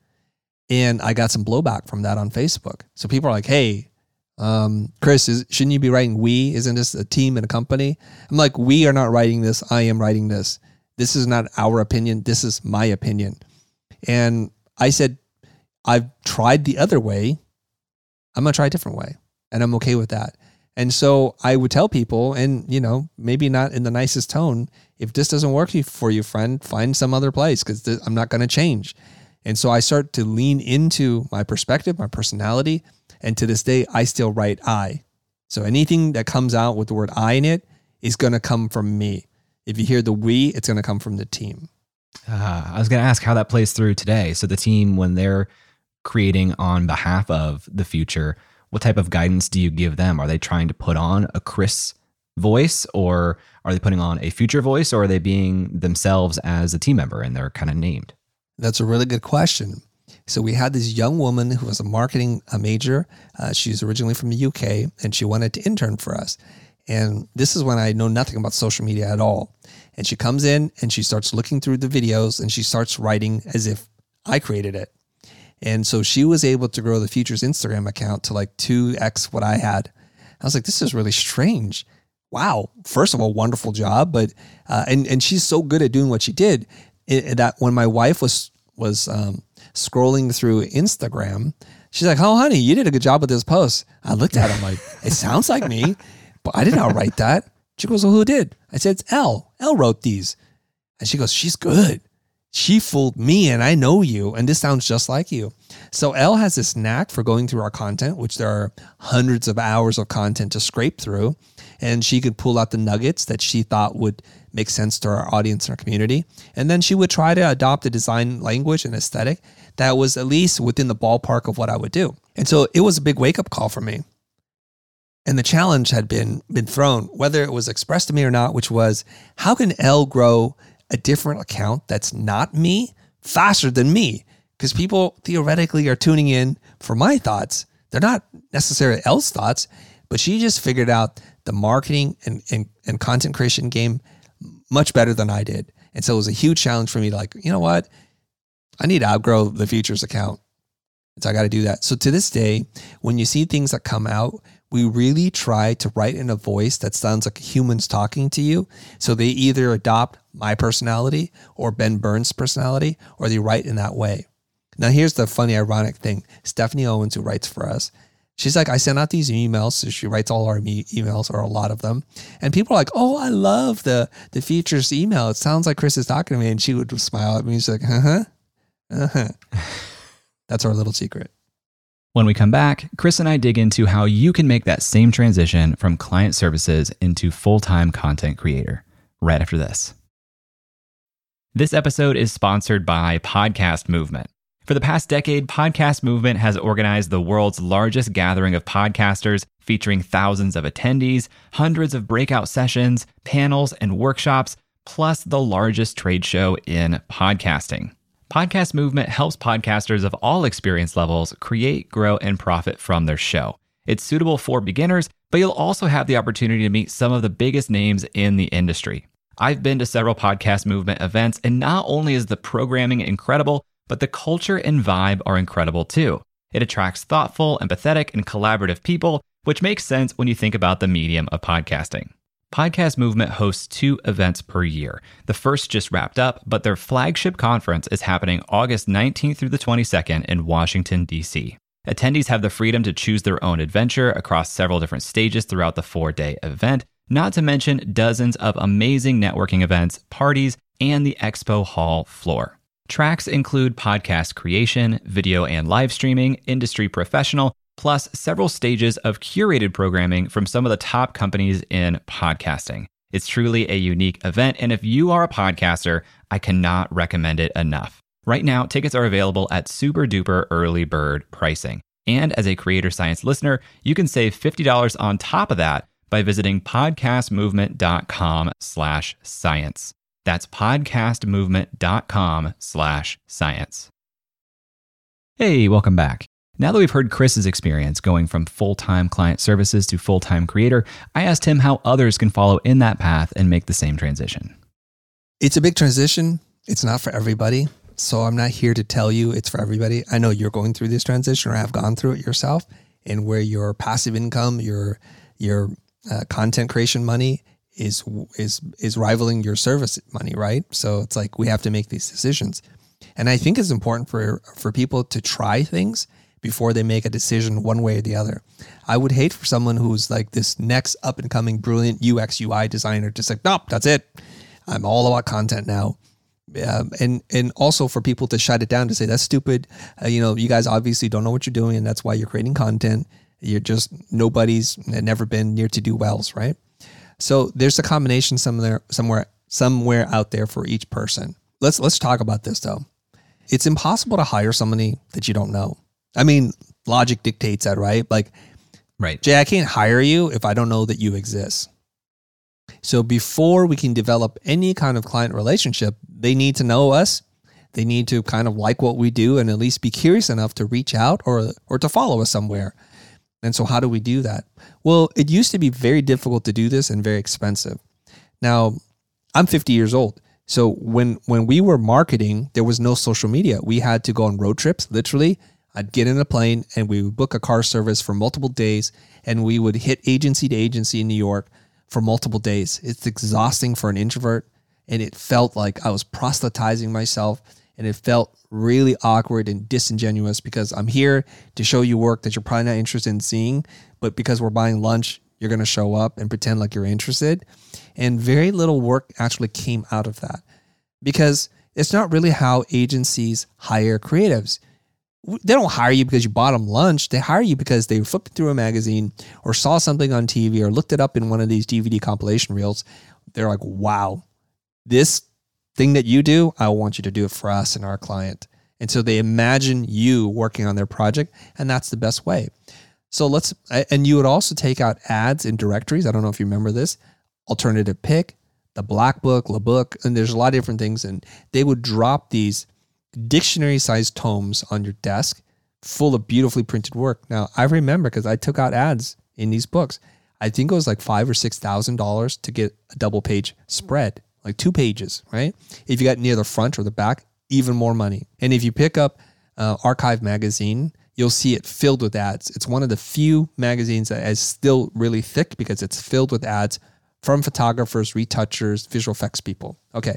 Speaker 2: And I got some blowback from that on Facebook. So people are like, hey, um, Chris, is, shouldn't you be writing we? Isn't this a team and a company? I'm like, we are not writing this. I am writing this. This is not our opinion. This is my opinion. And I said, I've tried the other way. I'm going to try a different way. And I'm okay with that. And so I would tell people, and, you know, maybe not in the nicest tone, if this doesn't work for you, friend, find some other place because th- I'm not going to change. And so I start to lean into my perspective, my personality. And to this day, I still write I. So anything that comes out with the word I in it is going to come from me. If you hear the we, it's going to come from the team.
Speaker 3: Uh, I was going to ask how that plays through today. So the team, when they're creating on behalf of the Future, what type of guidance do you give them? Are they trying to put on a Chris voice, or are they putting on a Future voice, or are they being themselves as a team member and they're kind of named?
Speaker 2: That's a really good question. So we had this young woman who was a marketing major. Uh, she's originally from the U K and she wanted to intern for us. And this is when I know nothing about social media at all. And she comes in and she starts looking through the videos and she starts writing as if I created it. And so she was able to grow the Futures Instagram account to like two X what I had. I was like, this is really strange. Wow. First of all, wonderful job. But, uh, and, and she's so good at doing what she did it, that when my wife was, was um, scrolling through Instagram, she's like, oh, honey, you did a good job with this post. I looked at it, I'm like, it sounds like me, but I did not write that. She goes, well, who did? I said, it's Elle. Elle wrote these. And she goes, she's good. She fooled me and I know you. And this sounds just like you. So Elle has this knack for going through our content, which there are hundreds of hours of content to scrape through. And she could pull out the nuggets that she thought would make sense to our audience and our community. And then she would try to adopt a design language and aesthetic that was at least within the ballpark of what I would do. And so it was a big wake up call for me. And the challenge had been, been thrown, whether it was expressed to me or not, which was, how can Elle grow a different account that's not me faster than me? Because people theoretically are tuning in for my thoughts. They're not necessarily Elle's thoughts, but she just figured out the marketing and, and, and content creation game much better than I did. And so it was a huge challenge for me to like, you know what? I need to outgrow the Futures account. So I got to do that. So to this day, when you see things that come out, we really try to write in a voice that sounds like humans talking to you. So they either adopt my personality or Ben Burns' personality, or they write in that way. Now, here's the funny, ironic thing. Stephanie Owens, who writes for us, she's like, I send out these emails. So she writes all our me- emails, or a lot of them. And people are like, oh, I love the, the Futures email. It sounds like Chris is talking to me. And she would smile at me. She's like, uh-huh, uh-huh. That's our little secret.
Speaker 3: When we come back, Chris and I dig into how you can make that same transition from client services into full-time content creator right after this. This episode is sponsored by Podcast Movement. For the past decade, Podcast Movement has organized the world's largest gathering of podcasters, featuring thousands of attendees, hundreds of breakout sessions, panels, and workshops, plus the largest trade show in podcasting. Podcast Movement helps podcasters of all experience levels create, grow, and profit from their show. It's suitable for beginners, but you'll also have the opportunity to meet some of the biggest names in the industry. I've been to several Podcast Movement events, and not only is the programming incredible, but the culture and vibe are incredible too. It attracts thoughtful, empathetic, and collaborative people, which makes sense when you think about the medium of podcasting. Podcast Movement hosts two events per year. The first just wrapped up, but their flagship conference is happening August nineteenth through the twenty-second in Washington, D C. Attendees have the freedom to choose their own adventure across several different stages throughout the four-day event, not to mention dozens of amazing networking events, parties, and the expo hall floor. Tracks include podcast creation, video and live streaming, industry professional, plus several stages of curated programming from some of the top companies in podcasting. It's truly a unique event, and if you are a podcaster, I cannot recommend it enough. Right now, tickets are available at super duper early bird pricing. And as a Creator Science listener, you can save fifty dollars on top of that by visiting podcastmovement.com slash science. That's podcastmovement.com slash science. Hey, welcome back. Now that we've heard Chris's experience going from full-time client services to full-time creator, I asked him how others can follow in that path and make the same transition.
Speaker 2: It's a big transition. It's not for everybody. So I'm not here to tell you it's for everybody. I know you're going through this transition or have gone through it yourself, and where your passive income, your your uh, content creation money is is is rivaling your service money, right? So it's like we have to make these decisions. And I think it's important for for people to try things before they make a decision one way or the other. I would hate for someone who's like this next up and coming brilliant U X U I designer just like, nope, that's it. I'm all about content now. Um, and and also for people to shut it down to say, that's stupid. Uh, you know, you guys obviously don't know what you're doing, and that's why you're creating content. You're just, nobody's never been near to do wells, right? So there's a combination somewhere, somewhere, somewhere out there for each person. Let's let's talk about this though. It's impossible to hire somebody that you don't know. I mean, logic dictates that, right? Like,
Speaker 3: right.
Speaker 2: Jay, I can't hire you if I don't know that you exist. So before we can develop any kind of client relationship, they need to know us. They need to kind of like what we do and at least be curious enough to reach out or or to follow us somewhere. And so how do we do that? Well, it used to be very difficult to do this and very expensive. Now, I'm fifty years old. So when when we were marketing, there was no social media. We had to go on road trips. Literally, I'd get in a plane and we would book a car service for multiple days, and we would hit agency to agency in New York for multiple days. It's exhausting for an introvert, and it felt like I was proselytizing myself, and it felt really awkward and disingenuous because I'm here to show you work that you're probably not interested in seeing, but because we're buying lunch, you're going to show up and pretend like you're interested. And very little work actually came out of that, because it's not really how agencies hire creatives. They don't hire you because you bought them lunch. They hire you because they flipped through a magazine or saw something on T V or looked it up in one of these D V D compilation reels. They're like, wow, this thing that you do, I want you to do it for us and our client. And so they imagine you working on their project, and that's the best way. So let's, and you would also take out ads in directories. I don't know if you remember this, Alternative Pick, the Black Book, La Book, and there's a lot of different things. And they would drop these dictionary-sized tomes on your desk full of beautifully printed work. Now, I remember because I took out ads in these books. I think it was like five or six thousand dollars to get a double-page spread, like two pages, right? If you got near the front or the back, even more money. And if you pick up uh, Archive magazine, you'll see it filled with ads. It's one of the few magazines that is still really thick because it's filled with ads from photographers, retouchers, visual effects people. Okay,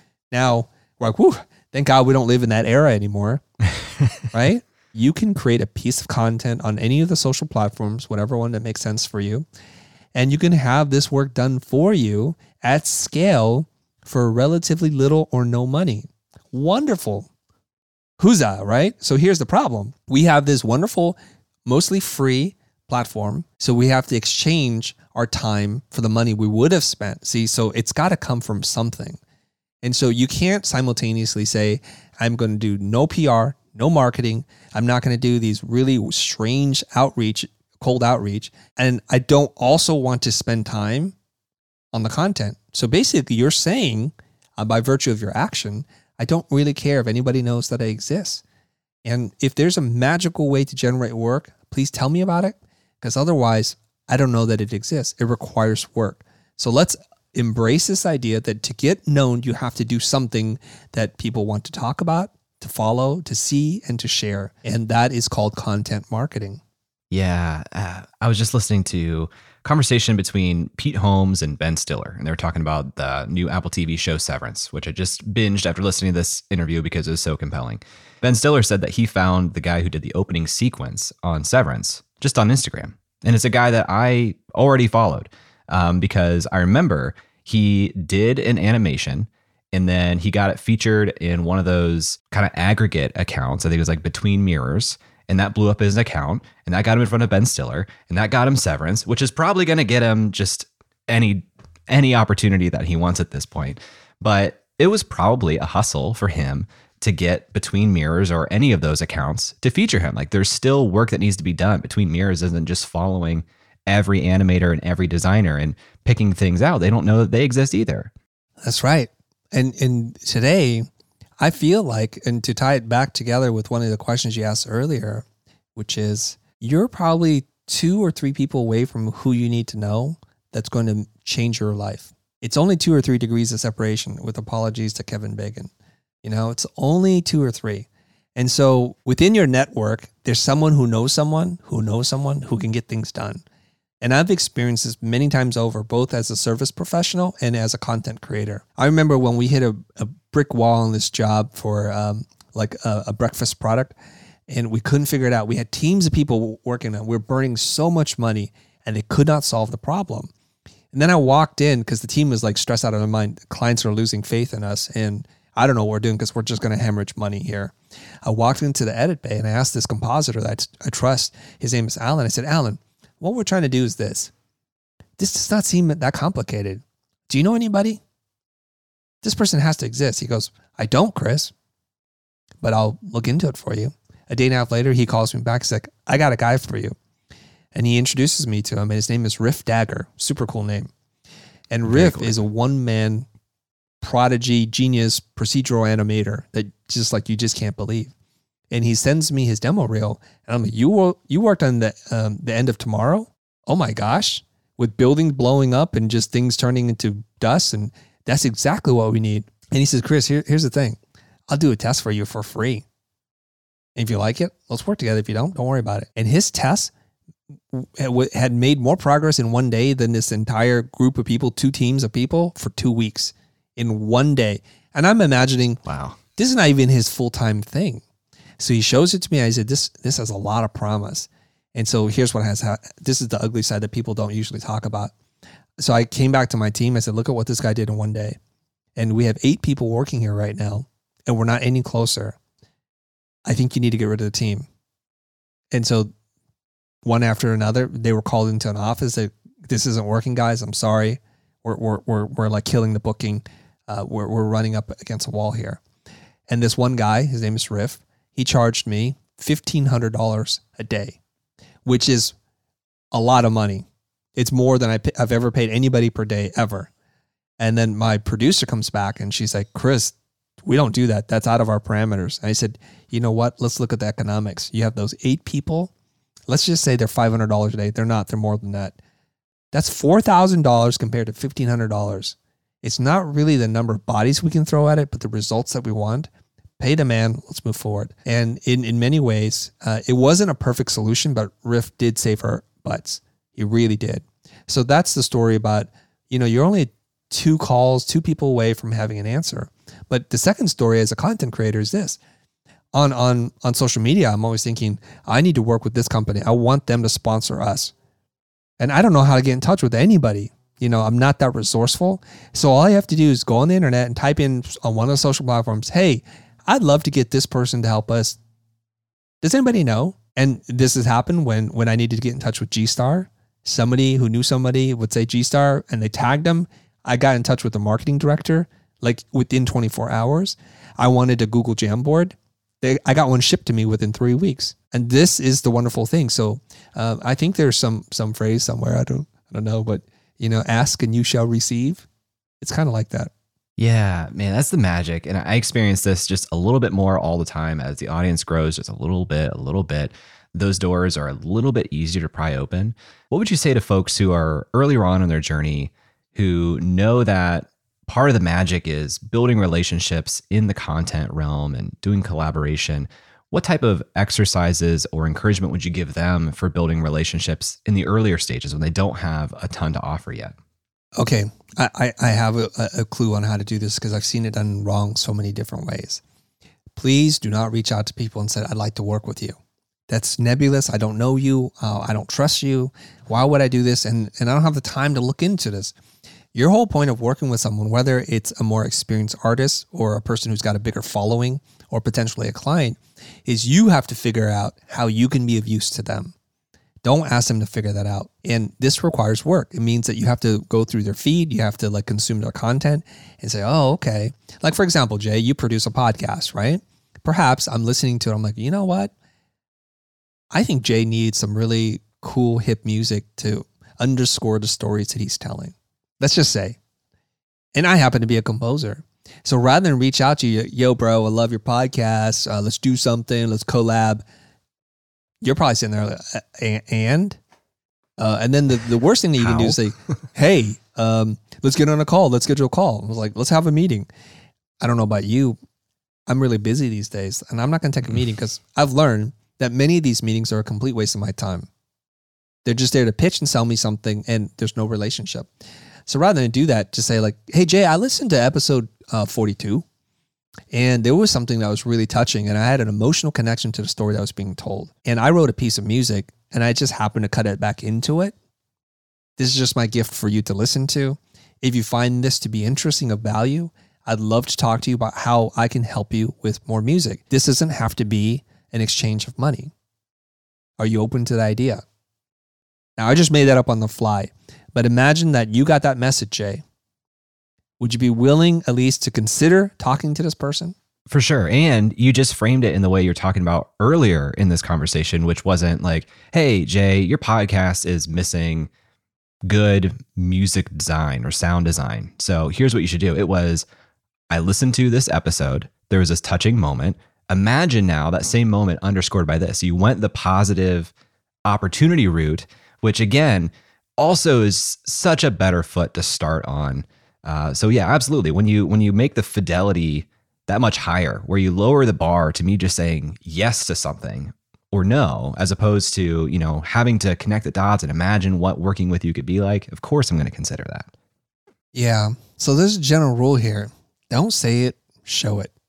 Speaker 2: now we're like, whew, thank God we don't live in that era anymore, right? You can create a piece of content on any of the social platforms, whatever one that makes sense for you, and you can have this work done for you at scale for relatively little or no money. Wonderful. Huzzah, right? So here's the problem. We have this wonderful, mostly free platform. So we have to exchange our time for the money we would have spent. See, so it's got to come from something. And so you can't simultaneously say, I'm going to do no P R, no marketing. I'm not going to do these really strange outreach, cold outreach. And I don't also want to spend time on the content. So basically you're saying, uh, by virtue of your action, I don't really care if anybody knows that I exist. And if there's a magical way to generate work, please tell me about it, because otherwise I don't know that it exists. It requires work. So let's embrace this idea that to get known, you have to do something that people want to talk about, to follow, to see, and to share. And that is called content marketing.
Speaker 3: Yeah. Uh, I was just listening to a conversation between Pete Holmes and Ben Stiller, and they were talking about the new Apple T V show Severance, which I just binged after listening to this interview because it was so compelling. Ben Stiller said that he found the guy who did the opening sequence on Severance just on Instagram. And it's a guy that I already followed um, because I remember he did an animation and then he got it featured in one of those kind of aggregate accounts. I think it was like Between Mirrors. And that blew up his account, and that got him in front of Ben Stiller, and that got him Severance, which is probably going to get him just any any opportunity that he wants at this point. But it was probably a hustle for him to get Between Mirrors or any of those accounts to feature him. Like, there's still work that needs to be done. Between Mirrors isn't just following every animator and every designer and picking things out. They don't know that they exist either.
Speaker 2: That's right. And and today, I feel like, and to tie it back together with one of the questions you asked earlier, which is you're probably two or three people away from who you need to know that's going to change your life. It's only two or three degrees of separation, with apologies to Kevin Bacon. You know, it's only two or three. And so within your network, there's someone who knows someone who knows someone who can get things done. And I've experienced this many times over, both as a service professional and as a content creator. I remember when we hit a, a brick wall on this job for um, like a, a breakfast product, and we couldn't figure it out. We had teams of people working on it. We were burning so much money, and they could not solve the problem. And then I walked in because the team was like stressed out of their mind. Clients are losing faith in us, and I don't know what we're doing because we're just going to hemorrhage money here. I walked into the edit bay, and I asked this compositor that I trust. His name is Alan. I said, Alan, what we're trying to do is this. This does not seem that complicated. Do you know anybody? This person has to exist. He goes, I don't, Chris, but I'll look into it for you. A day and a half later, he calls me back. He's like, I got a guy for you. And he introduces me to him, and his name is Riff Dagger. Super cool name. And Riff cool. is a one-man prodigy, genius, procedural animator that just like you just can't believe. And he sends me his demo reel. And I'm like, you, wo- you worked on the, um, the End of Tomorrow? Oh my gosh. With buildings blowing up and just things turning into dust. And that's exactly what we need. And he says, Chris, here, here's the thing. I'll do a test for you for free. And if you like it, let's work together. If you don't, don't worry about it. And his test had made more progress in one day than this entire group of people, two teams of people for two weeks in one day. And I'm imagining,
Speaker 3: wow,
Speaker 2: this is not even his full-time thing. So he shows it to me. I said, this, this has a lot of promise. And so here's what has, ha- this is the ugly side that people don't usually talk about. So I came back to my team. I said, look at what this guy did in one day. And we have eight people working here right now, and we're not any closer. I think you need to get rid of the team. And so one after another, they were called into an office that this isn't working, guys. I'm sorry. We're, we're, we're, we're like killing the booking. Uh, we're, we're running up against a wall here. And this one guy, his name is Riff, he charged me fifteen hundred dollars a day, which is a lot of money. It's more than I pay, I've ever paid anybody per day ever. And then my producer comes back and she's like, Chris, we don't do that. That's out of our parameters. And I said, you know what? Let's look at the economics. You have those eight people. Let's just say they're five hundred dollars a day. They're not. They're more than that. That's four thousand dollars compared to fifteen hundred dollars. It's not really the number of bodies we can throw at it, but the results that we want. Pay the man. Let's move forward. And in, in many ways, uh, it wasn't a perfect solution, but Riff did save our butts. He really did. So that's the story about, you know, you're only two calls, two people away from having an answer. But the second story as a content creator is this. On, on, on social media, I'm always thinking, I need to work with this company. I want them to sponsor us. And I don't know how to get in touch with anybody. You know, I'm not that resourceful. So all I have to do is go on the internet and type in on one of the social platforms, hey, I'd love to get this person to help us. Does anybody know? And this has happened when, when I needed to get in touch with G-Star. Somebody who knew somebody would say G-Star and they tagged them. I got in touch with the marketing director like within twenty-four hours. I wanted a Google Jamboard. They, I got one shipped to me within three weeks. And this is the wonderful thing. So uh, I think there's some some phrase somewhere. I don't I don't know, but you know, ask and you shall receive. It's kind of like that.
Speaker 3: Yeah, man, that's the magic. And I experience this just a little bit more all the time as the audience grows, just a little bit, a little bit. Those doors are a little bit easier to pry open. What would you say to folks who are earlier on in their journey who know that part of the magic is building relationships in the content realm and doing collaboration? What type of exercises or encouragement would you give them for building relationships in the earlier stages when they don't have a ton to offer yet?
Speaker 2: Okay, I, I have a, a clue on how to do this because I've seen it done wrong so many different ways. Please do not reach out to people and say, I'd like to work with you. That's nebulous. I don't know you. Uh, I don't trust you. Why would I do this? And, and I don't have the time to look into this. Your whole point of working with someone, whether it's a more experienced artist or a person who's got a bigger following or potentially a client, is you have to figure out how you can be of use to them. Don't ask them to figure that out. And this requires work. It means that you have to go through their feed. You have to like consume their content and say, oh, okay. Like for example, Jay, you produce a podcast, right? Perhaps I'm listening to it. I'm like, you know what? I think Jay needs some really cool hip music to underscore the stories that he's telling. Let's just say. And I happen to be a composer. So rather than reach out to you, yo, bro, I love your podcast. Uh, let's do something. Let's collab. You're probably sitting there like, and, uh, and then the, the worst thing that you
Speaker 3: How?
Speaker 2: can do is say, hey, um, let's get on a call. Let's schedule a call. I was like, let's have a meeting. I don't know about you. I'm really busy these days and I'm not going to take a meeting because I've learned that many of these meetings are a complete waste of my time. They're just there to pitch and sell me something and there's no relationship. So rather than do that, just say like, hey, Jay, I listened to episode uh, forty-two and there was something that was really touching and I had an emotional connection to the story that was being told. And I wrote a piece of music and I just happened to cut it back into it. This is just my gift for you to listen to. If you find this to be interesting, of value, I'd love to talk to you about how I can help you with more music. This doesn't have to be an exchange of money. Are you open to the idea? Now, I just made that up on the fly, but imagine that you got that message, Jay. Would you be willing at least to consider talking to this person?
Speaker 3: For sure. And you just framed it in the way you're talking about earlier in this conversation, which wasn't like, hey, Jay, your podcast is missing good music design or sound design. So here's what you should do. It was, I listened to this episode. There was this touching moment. imagine now that same moment underscored by this. You went the positive opportunity route, which again, also is such a better foot to start on. Uh, so yeah, absolutely. When you when you make the fidelity that much higher, where you lower the bar to me just saying yes to something or no, as opposed to, you know, having to connect the dots and imagine what working with you could be like, of course I'm going to consider that.
Speaker 2: Yeah. So there's a general rule here. Don't say it, show it.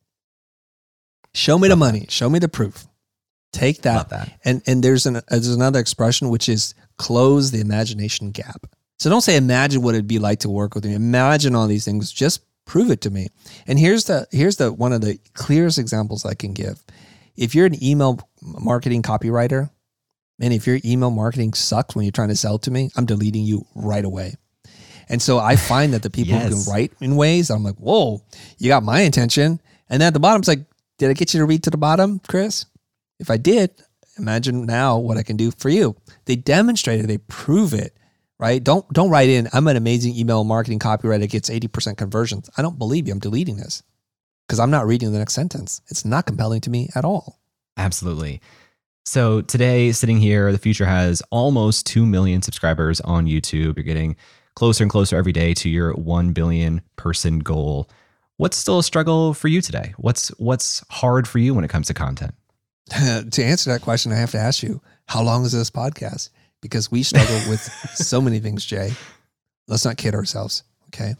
Speaker 2: Show me Love the money. That. Show me the proof. Take that.
Speaker 3: Love that.
Speaker 2: And and there's an there's another expression, which is close the imagination gap. So don't say imagine what it'd be like to work with me. Imagine all these things. Just prove it to me. And here's the here's the one of the clearest examples I can give. If you're an email marketing copywriter, and if your email marketing sucks when you're trying to sell to me, I'm deleting you right away. And so I find that the people yes. who can write in ways, I'm like, whoa, you got my attention. And then at the bottom, it's like, did I get you to read to the bottom, Chris? If I did, imagine now what I can do for you. They demonstrate it, they prove it, right? Don't don't write in, I'm an amazing email marketing copywriter that gets eighty percent conversions. I don't believe you. I'm deleting this because I'm not reading the next sentence. It's not compelling to me at all.
Speaker 3: Absolutely. So today, sitting here, The Futur has almost two million subscribers on YouTube. You're getting closer and closer every day to your one billion person goal. What's still a struggle for you today? What's what's hard for you when it comes to content?
Speaker 2: To answer that question, I have to ask you, how long is this podcast? Because we struggle with so many things, Jay. Let's not kid ourselves, okay?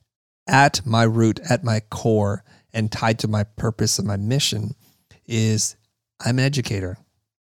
Speaker 2: At my root, at my core, and tied to my purpose and my mission is I'm an educator.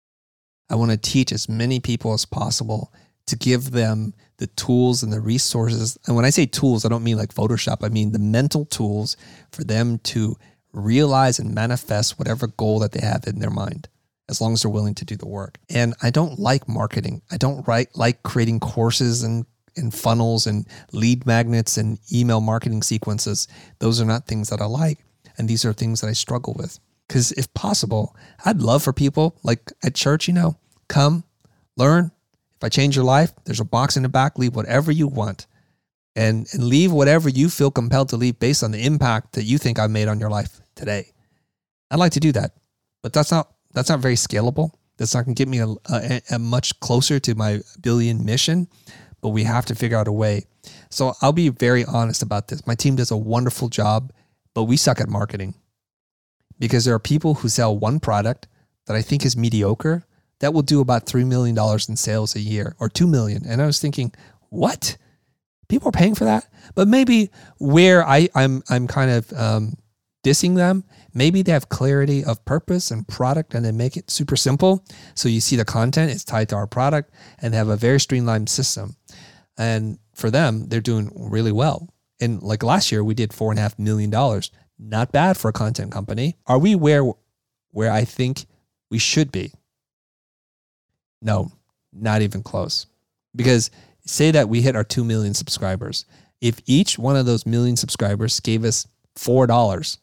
Speaker 2: I want to teach as many people as possible to give them the tools and the resources. And when I say tools, I don't mean like Photoshop. I mean the mental tools for them to realize and manifest whatever goal that they have in their mind, as long as they're willing to do the work. And I don't like marketing. I don't write, like creating courses and, and funnels and lead magnets and email marketing sequences. Those are not things that I like. And these are things that I struggle with. Because if possible, I'd love for people, like at church, you know, come, learn. If I change your life, there's a box in the back, leave whatever you want. And, and leave whatever you feel compelled to leave based on the impact that you think I've made on your life today. I'd like to do that, but that's not that's not very scalable. That's not going to get me a, a, a much closer to my billion mission, but we have to figure out a way. So I'll be very honest about this. My team does a wonderful job, but we suck at marketing because there are people who sell one product that I think is mediocre that will do about three million dollars in sales a year or two million dollars. And I was thinking, what? People are paying for that? But maybe where I, I'm I'm kind of um, dissing them, maybe they have clarity of purpose and product and they make it super simple. So you see the content is tied to our product and they have a very streamlined system. And for them, they're doing really well. And like last year, we did four and a half million dollars. Not bad for a content company. Are we where where I think we should be? No, not even close. Because say that we hit our two million subscribers. If each one of those million subscribers gave us four dollars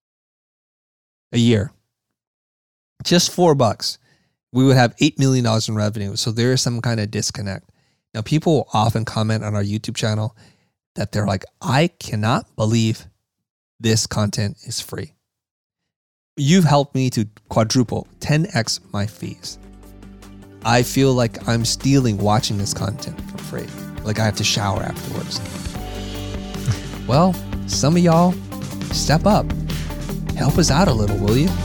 Speaker 2: a year, just four bucks, we would have eight million dollars in revenue. So there is some kind of disconnect. Now, people often comment on our YouTube channel that they're like, I cannot believe this content is free. You've helped me to quadruple, ten x my fees. I feel like I'm stealing watching this content for free. Like I have to shower afterwards. Well, some of y'all, step up. Help us out a little, will you?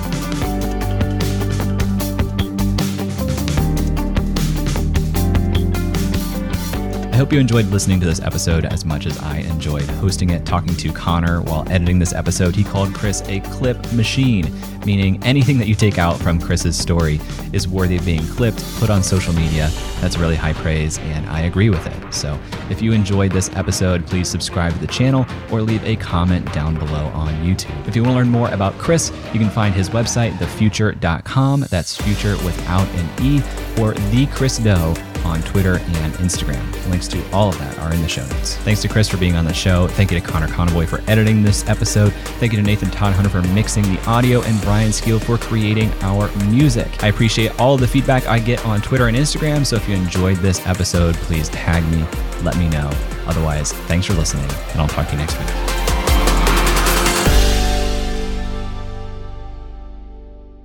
Speaker 3: I hope you enjoyed listening to this episode as much as I enjoyed hosting it, talking to Connor while editing this episode. He called Chris a clip machine, meaning anything that you take out from Chris's story is worthy of being clipped, put on social media. That's really high praise, and I agree with it. So if you enjoyed this episode, please subscribe to the channel or leave a comment down below on YouTube. If you want to learn more about Chris, you can find his website, the futur dot com. That's future without an E, or the Chris Do on Twitter and Instagram. Links to all of that are in the show notes. Thanks to Chris for being on the show. Thank you to Connor Conboy for editing this episode. Thank you to Nathan Todd Hunter for mixing the audio, and Brian Skeel for creating our music. I appreciate all of the feedback I get on Twitter and Instagram, so if you enjoyed this episode, please tag me, let me know. Otherwise, thanks for listening, and I'll talk to you next week.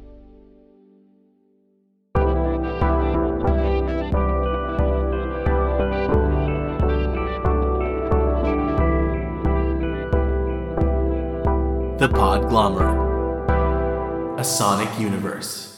Speaker 5: The Podglomerate, a sonic universe.